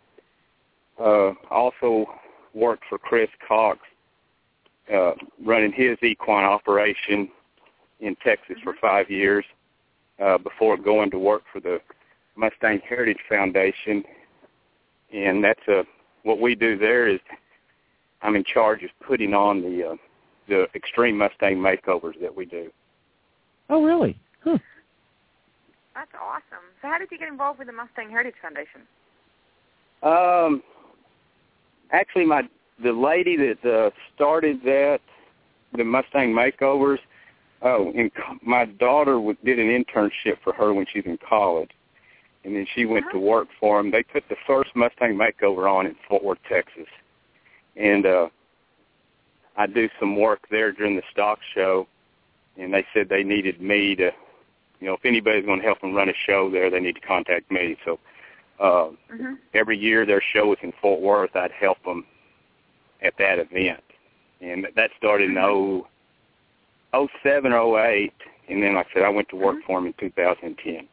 Also worked for Chris Cox, running his equine operation in Texas for 5 years before going to work for the Mustang Heritage Foundation. And that's what we do there is I'm in charge of putting on the extreme Mustang makeovers that we do. Oh, really? Huh. That's awesome. So how did you get involved with the Mustang Heritage Foundation? Actually, the lady that started that, the Mustang makeovers, my daughter did an internship for her when she was in college, and then she went to work for them. They put the first Mustang makeover on in Fort Worth, Texas, and I do some work there during the stock show, and they said they needed me to, if anybody's going to help them run a show there, they need to contact me. So every year their show was in Fort Worth, I'd help them at that event. And that started in 07 or 08, and then, like I said, I went to work for them in 2010.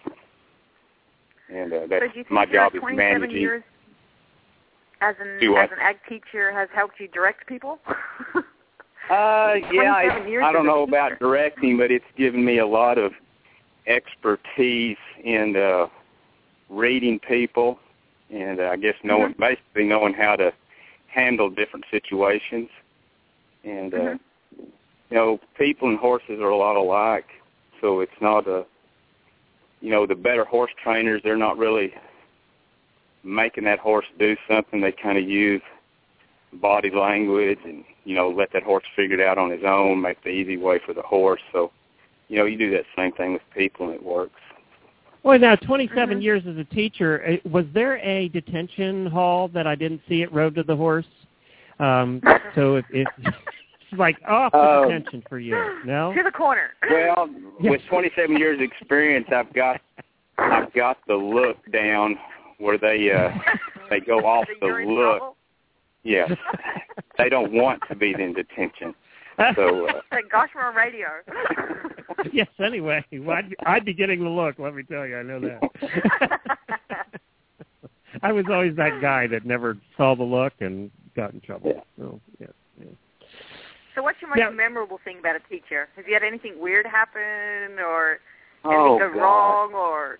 And that's my job is managing. Years as an ag teacher has helped you direct people? Yeah, I don't know about directing, but it's given me a lot of expertise in reading people, and I guess basically knowing how to handle different situations. And people and horses are a lot alike, so it's not the better horse trainers, they're not really making that horse do something. They kind of use body language and, let that horse figure it out on his own, make the easy way for the horse. So, you do that same thing with people, and it works. Well, now, 27 years as a teacher, was there a detention hall that I didn't see at Road to the Horse? So if it's like off the detention for you, no? To the corner. Well, with 27 years experience, I've got the look down where they go off the look. Trouble? Yeah, they don't want to be in detention. So, thank gosh we're on radio. Yes. Anyway, well, I'd be getting the look. Let me tell you, I know that. I was always that guy that never saw the look and got in trouble. Yeah. So, yeah. So what's your most memorable thing about a teacher? Have you had anything weird happen or anything go wrong or?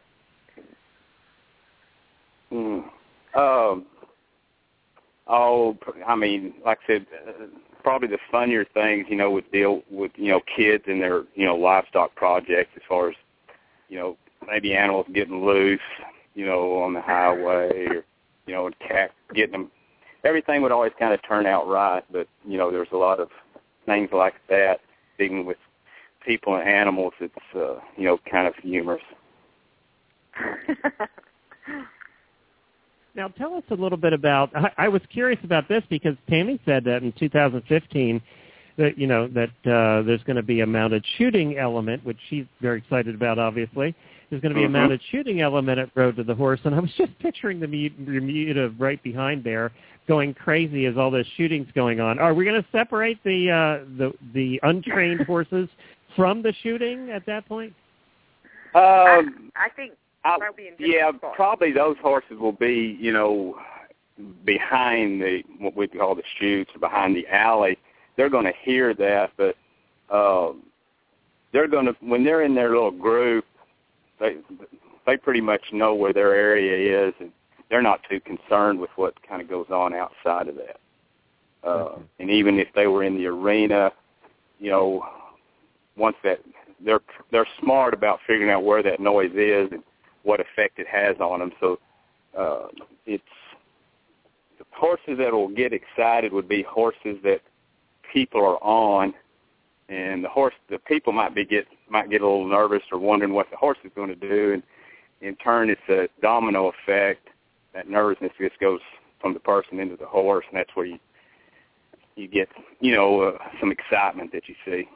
I mean, like I said, probably the funnier things, would deal with, kids and their, livestock projects as far as, maybe animals getting loose, on the highway or, a cat getting them. Everything would always kind of turn out right, but, there's a lot of things like that, dealing with people and animals. It's, kind of humorous. Now, tell us a little bit about, I was curious about this because Tammy said that in 2015 that, that there's going to be a mounted shooting element, which she's very excited about, obviously. There's going to be a mounted shooting element at Road to the Horse, and I was just picturing the Bermuda right behind there going crazy as all this shooting's going on. Are we going to separate the untrained horses from the shooting at that point? I think... probably those horses will be, behind what we call the chutes, or behind the alley. They're going to hear that, but they're going to, when they're in their little group, they pretty much know where their area is, and they're not too concerned with what kind of goes on outside of that. And even if they were in the arena, once that they're smart about figuring out where that noise is and what effect it has on them. So it's the horses that will get excited would be horses that people are on, and the people might get a little nervous or wondering what the horse is going to do, and in turn it's a domino effect. That nervousness just goes from the person into the horse, and that's where you get some excitement that you see.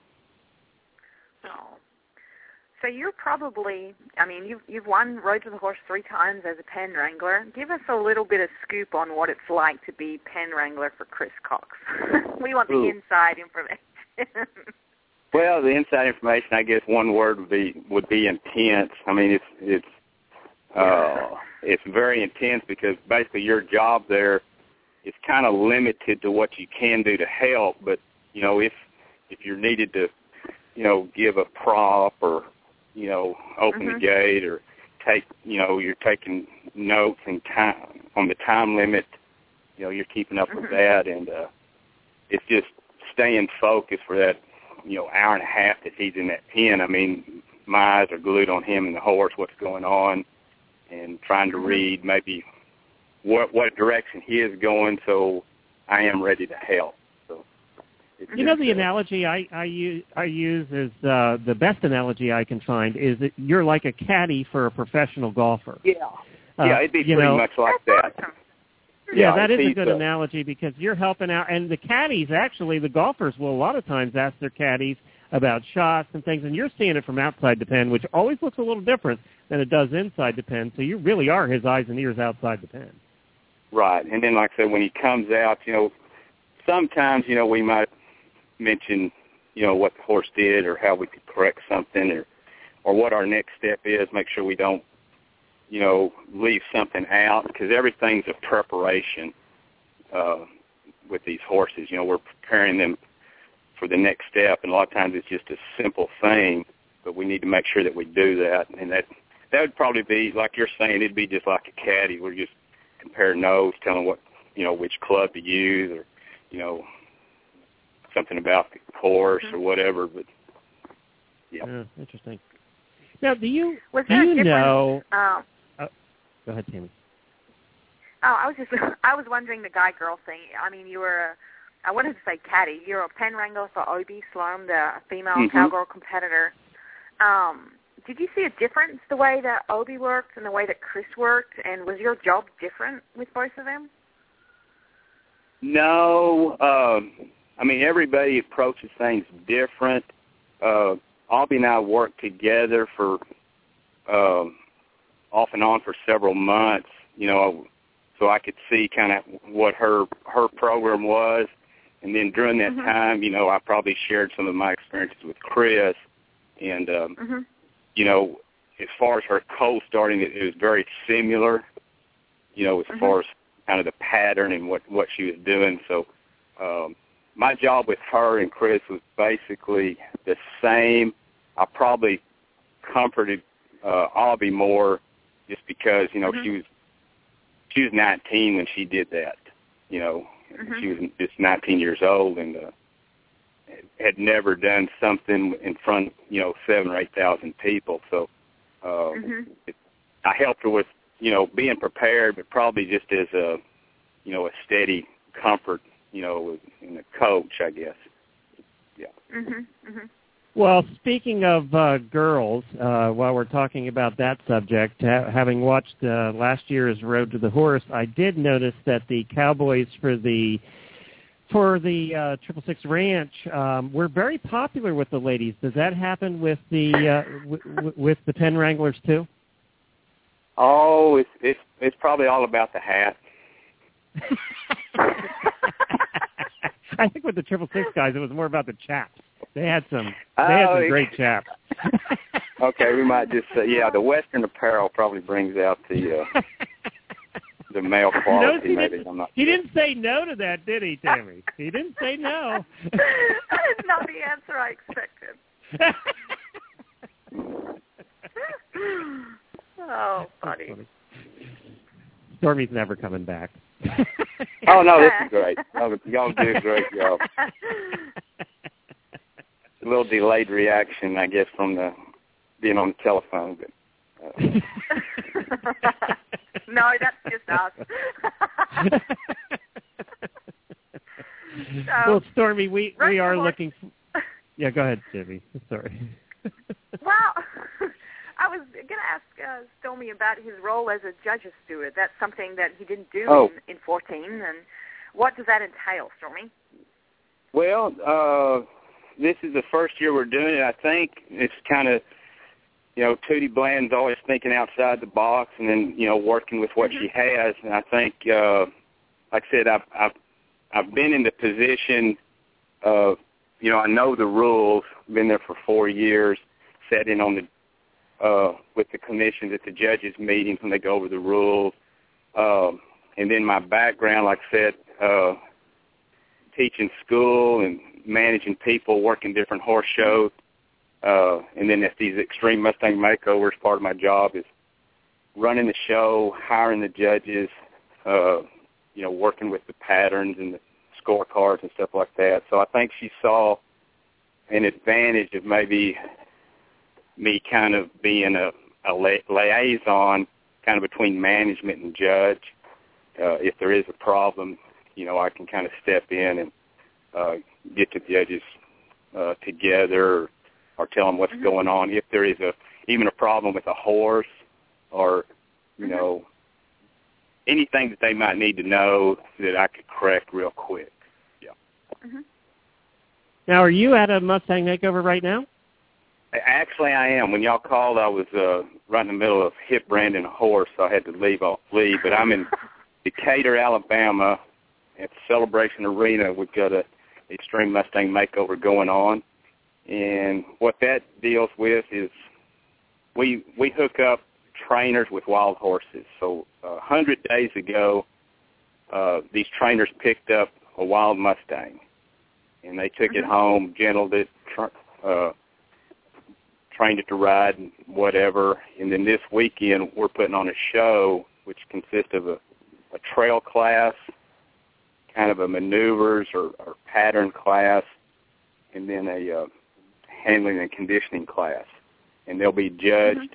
Oh. So you're probably, you've won Road to the Horse 3 times as a pen wrangler. Give us a little bit of scoop on what it's like to be pen wrangler for Chris Cox. We want the inside information. Well, the inside information, I guess one word would be intense. I mean, it's very intense because basically your job there is kind of limited to what you can do to help. But if you're needed to, give a prop or open the gate or you're taking notes and time on the time limit, you're keeping up with that, and it's just staying focused for that, hour and a half that he's in that pen. I mean, my eyes are glued on him and the horse, what's going on, and trying to read maybe what direction he is going, so I am ready to help. The analogy I use is the best analogy I can find is that you're like a caddy for a professional golfer. It'd be pretty much like that. Yeah, that is a good analogy because you're helping out, and the caddies, actually, the golfers will a lot of times ask their caddies about shots and things, and you're seeing it from outside the pen, which always looks a little different than it does inside the pen, so you really are his eyes and ears outside the pen. Right, and then like I said, when he comes out, sometimes, we might mention, what the horse did or how we could correct something or what our next step is, make sure we don't, leave something out, because everything's a preparation with these horses. We're preparing them for the next step, and a lot of times it's just a simple thing, but we need to make sure that we do that. And that would probably be, like you're saying, it'd be just like a caddy. We're just comparing notes, telling what, which club to use, or, something about the horse or whatever. But yeah, interesting. Now, do you know? Go ahead, Tammy. Oh, I was wondering the guy-girl thing. I mean, you were I wanted to say caddy. You're a pen wrangler for Obie Sloan, the female cowgirl competitor. Did you see a difference the way that Obie worked and the way that Chris worked? And was your job different with both of them? No. Everybody approaches things different. Obie and I worked together for off and on for several months, so I could see kind of what her program was. And then during that time, I probably shared some of my experiences with Chris. And, as far as her cold starting, it was very similar, as far as kind of the pattern and what she was doing. So my job with her and Chris was basically the same. I probably comforted Aubie more just because, you know, she was 19 when she did that. You know, she was just 19 years old and had never done something in front, you know, 7,000 or 8,000 people. So I helped her with, you know, being prepared, but probably just as a, you know, a steady comfort, you know, in a coach, I guess. Yeah. Well, speaking of girls, while we're talking about that subject, having watched last year's Road to the Horse, I did notice that the Cowboys for the 666 Ranch were very popular with the ladies. Does that happen with the with the Penn Wranglers too? Oh, it's probably all about the hat. I think with the 666 guys, it was more about the chaps. They had some great chaps. Okay, we might just say, the Western apparel probably brings out the male quality. He didn't say no to that, did he, Tammy? He didn't say no. That is not the answer I expected. Oh, funny. Stormy's never coming back. Oh, no, this is great. Y'all do a great job. A little delayed reaction, I guess, from the being on the telephone. But, no, that's just us. Well, Stormy, we are looking for... Yeah, go ahead, Jimmy. Sorry. Well, I was going to ask Stormy about his role as a judge's steward. That's something that he didn't do in 14. And what does that entail, Stormy? Well, this is the first year we're doing it. I think it's kind of, you know, Tootie Bland's always thinking outside the box and then, you know, working with what she has. And I think, like I said, I've been in the position of, you know, I know the rules. Been there for 4 years, sat in on the with the commissions at the judges' meetings when they go over the rules. And then my background, like I said, teaching school and managing people, working different horse shows. And then at these Extreme Mustang Makeovers, part of my job is running the show, hiring the judges, you know, working with the patterns and the scorecards and stuff like that. So I think she saw an advantage of maybe me kind of being a liaison kind of between management and judge. If there is a problem, you know, I can kind of step in and get the judges together or tell them what's going on. If there is even a problem with a horse or, you know, anything that they might need to know that I could correct real quick. Yeah. Now, are you at a Mustang Makeover right now? Actually, I am. When y'all called, I was right in the middle of hip branding a horse, so I had to leave. But I'm in Decatur, Alabama, at the Celebration Arena. We've got an Extreme Mustang Makeover going on. And what that deals with is we hook up trainers with wild horses. So 100 days ago, these trainers picked up a wild Mustang, and they took it home, gentled it, trained it to ride and whatever. And then this weekend, we're putting on a show which consists of a trail class, kind of a maneuvers or pattern class, and then a handling and conditioning class. And they'll be judged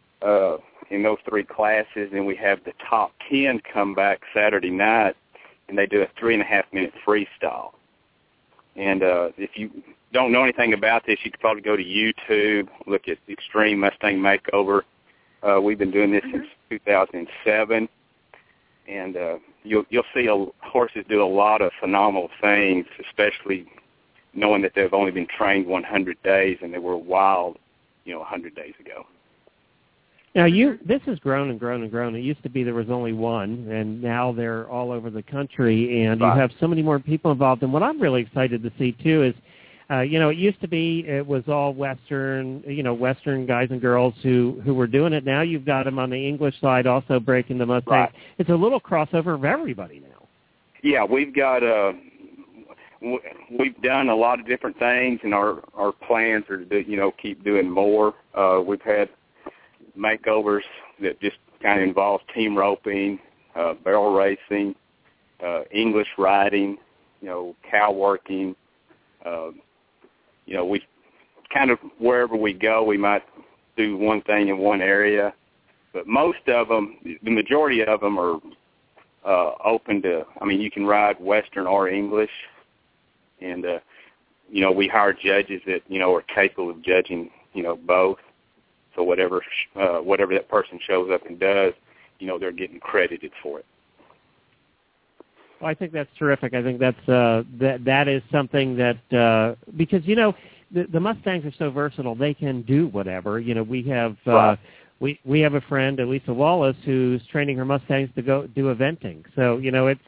in those three classes. And we have the top 10 come back Saturday night, and they do a 3.5-minute freestyle. And if you don't know anything about this, you could probably go to YouTube, look at Extreme Mustang Makeover. We've been doing this since 2007. And you'll see horses do a lot of phenomenal things, especially knowing that they've only been trained 100 days and they were wild, 100 days ago. Now, this has grown and grown and grown. It used to be there was only one, and now they're all over the country, and you have so many more people involved. And what I'm really excited to see, too, is, it used to be it was all Western, Western guys and girls who were doing it. Now you've got them on the English side also breaking the Mustang. Right. It's a little crossover of everybody now. Yeah, we've got we've done a lot of different things, and our plans are to keep doing more. We've had makeovers that just kind of involve team roping, barrel racing, English riding, cow working. We kind of, wherever we go, we might do one thing in one area, but most of them, the majority of them are open to, you can ride Western or English, and, we hire judges that, are capable of judging, both. So whatever that person shows up and does, they're getting credited for it. Well, I think that's terrific. I think that's that is something that because the Mustangs are so versatile, they can do whatever. We have we have a friend, Elisa Wallace, who's training her Mustangs to go do eventing. So it's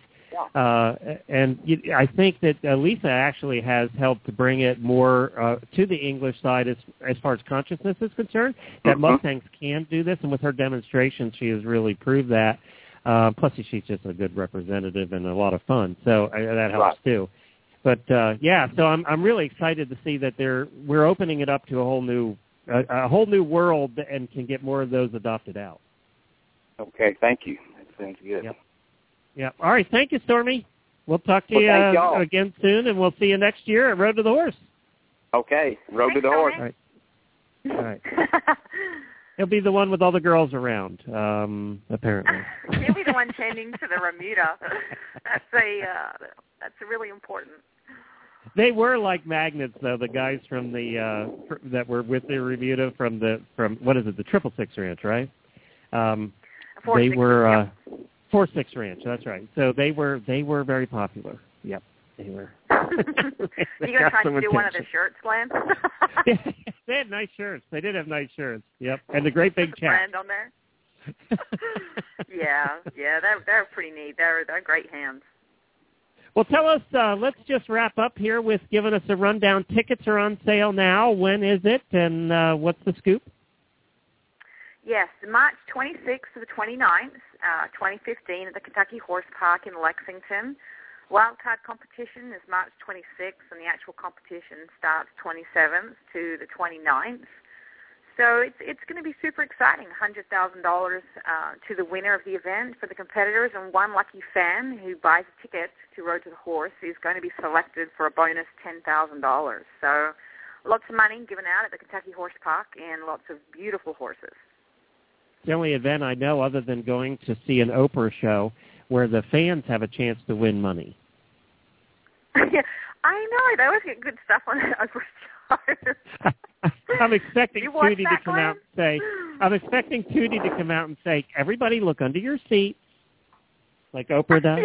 I think that Elisa actually has helped to bring it more to the English side as far as consciousness is concerned. That Mustangs can do this, and with her demonstrations, she has really proved that. Plus, she's just a good representative and a lot of fun, so that helps too. But so I'm really excited to see that we're opening it up to a whole new world, and can get more of those adopted out. Okay, thank you. That sounds good. Yep. All right, thank you, Stormy. We'll talk to you again soon, and we'll see you next year at Road to the Horse. Okay, Road to the Horse. All right. He'll be the one with all the girls around, apparently. He'll be the one tending to the remuda. That's really important. They were like magnets, though. The guys from that were with the remuda from what is it, the 666 Ranch, right? They were 4-6 Ranch. That's right. So they were very popular. Yep, they were. Are you going to try to do one of the shirts, Glenn? They had nice shirts. They did have nice shirts. Yep, and the great big chaps. Brand on there. yeah, they're pretty neat. They're great hands. Well, tell us. Let's just wrap up here with giving us a rundown. Tickets are on sale now. When is it, and what's the scoop? Yes, March 26th to the 29th, 2015, at the Kentucky Horse Park in Lexington. Wildcard competition is March 26th, and the actual competition starts 27th to the 29th. So it's going to be super exciting. $100,000 to the winner of the event for the competitors, and one lucky fan who buys a ticket to Road to the Horse is going to be selected for a bonus $10,000. So lots of money given out at the Kentucky Horse Park, and lots of beautiful horses. The only event I know, other than going to see an Oprah show, where the fans have a chance to win money. Yeah, I know. They always get good stuff on Oprah shows. I'm expecting Tootie to come out and say, everybody look under your seat, like Oprah does.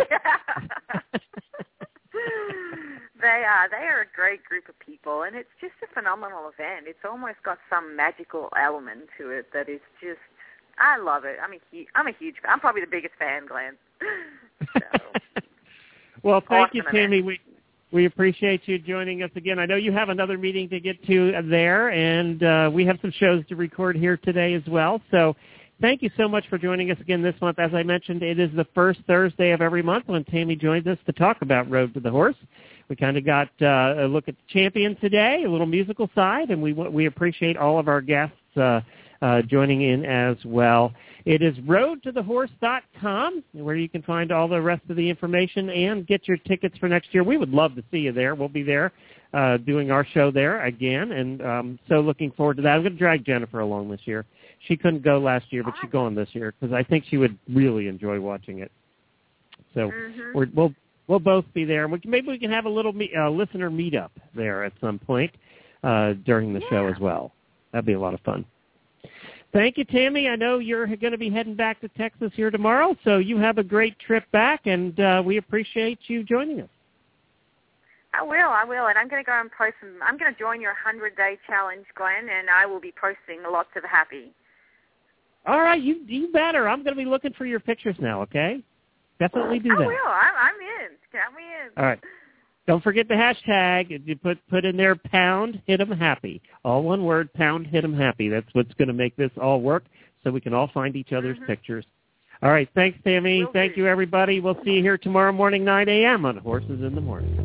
They are a great group of people, and it's just a phenomenal event. It's almost got some magical element to it that is just, I love it. I'm probably the biggest fan, Glenn. So. Well, thank you, Tammy. We appreciate you joining us again. I know you have another meeting to get to there, and we have some shows to record here today as well. So thank you so much for joining us again this month. As I mentioned, it is the first Thursday of every month when Tammy joins us to talk about Road to the Horse. We kind of got a look at the champion today, a little musical side, and we appreciate all of our guests joining in as well. It is roadtothehorse.com, where you can find all the rest of the information and get your tickets for next year. We would love to see you there. We'll be there doing our show there again, and so looking forward to that. I'm going to drag Jennifer along this year. She couldn't go last year, but she's going this year because I think she would really enjoy watching it. So we'll both be there. Maybe we can have a little listener meetup there at some point during the show as well. That'd be a lot of fun. Thank you, Tammy. I know you're going to be heading back to Texas here tomorrow, so you have a great trip back, and we appreciate you joining us. I will, and I'm going to go and post some. I'm going to join your 100-day challenge, Glenn, and I will be posting lots of happy. All right, you better. I'm going to be looking for your pictures now, okay? Definitely do that. I will. I'm in. Count me in. All right. Don't forget the hashtag. You put in there #Hit'emHappy. All one word, #Hit'emHappy. That's what's going to make this all work so we can all find each other's pictures. All right. Thanks, Tammy. Thank you, everybody. We'll see you here tomorrow morning, 9 a.m. on Horses in the Morning.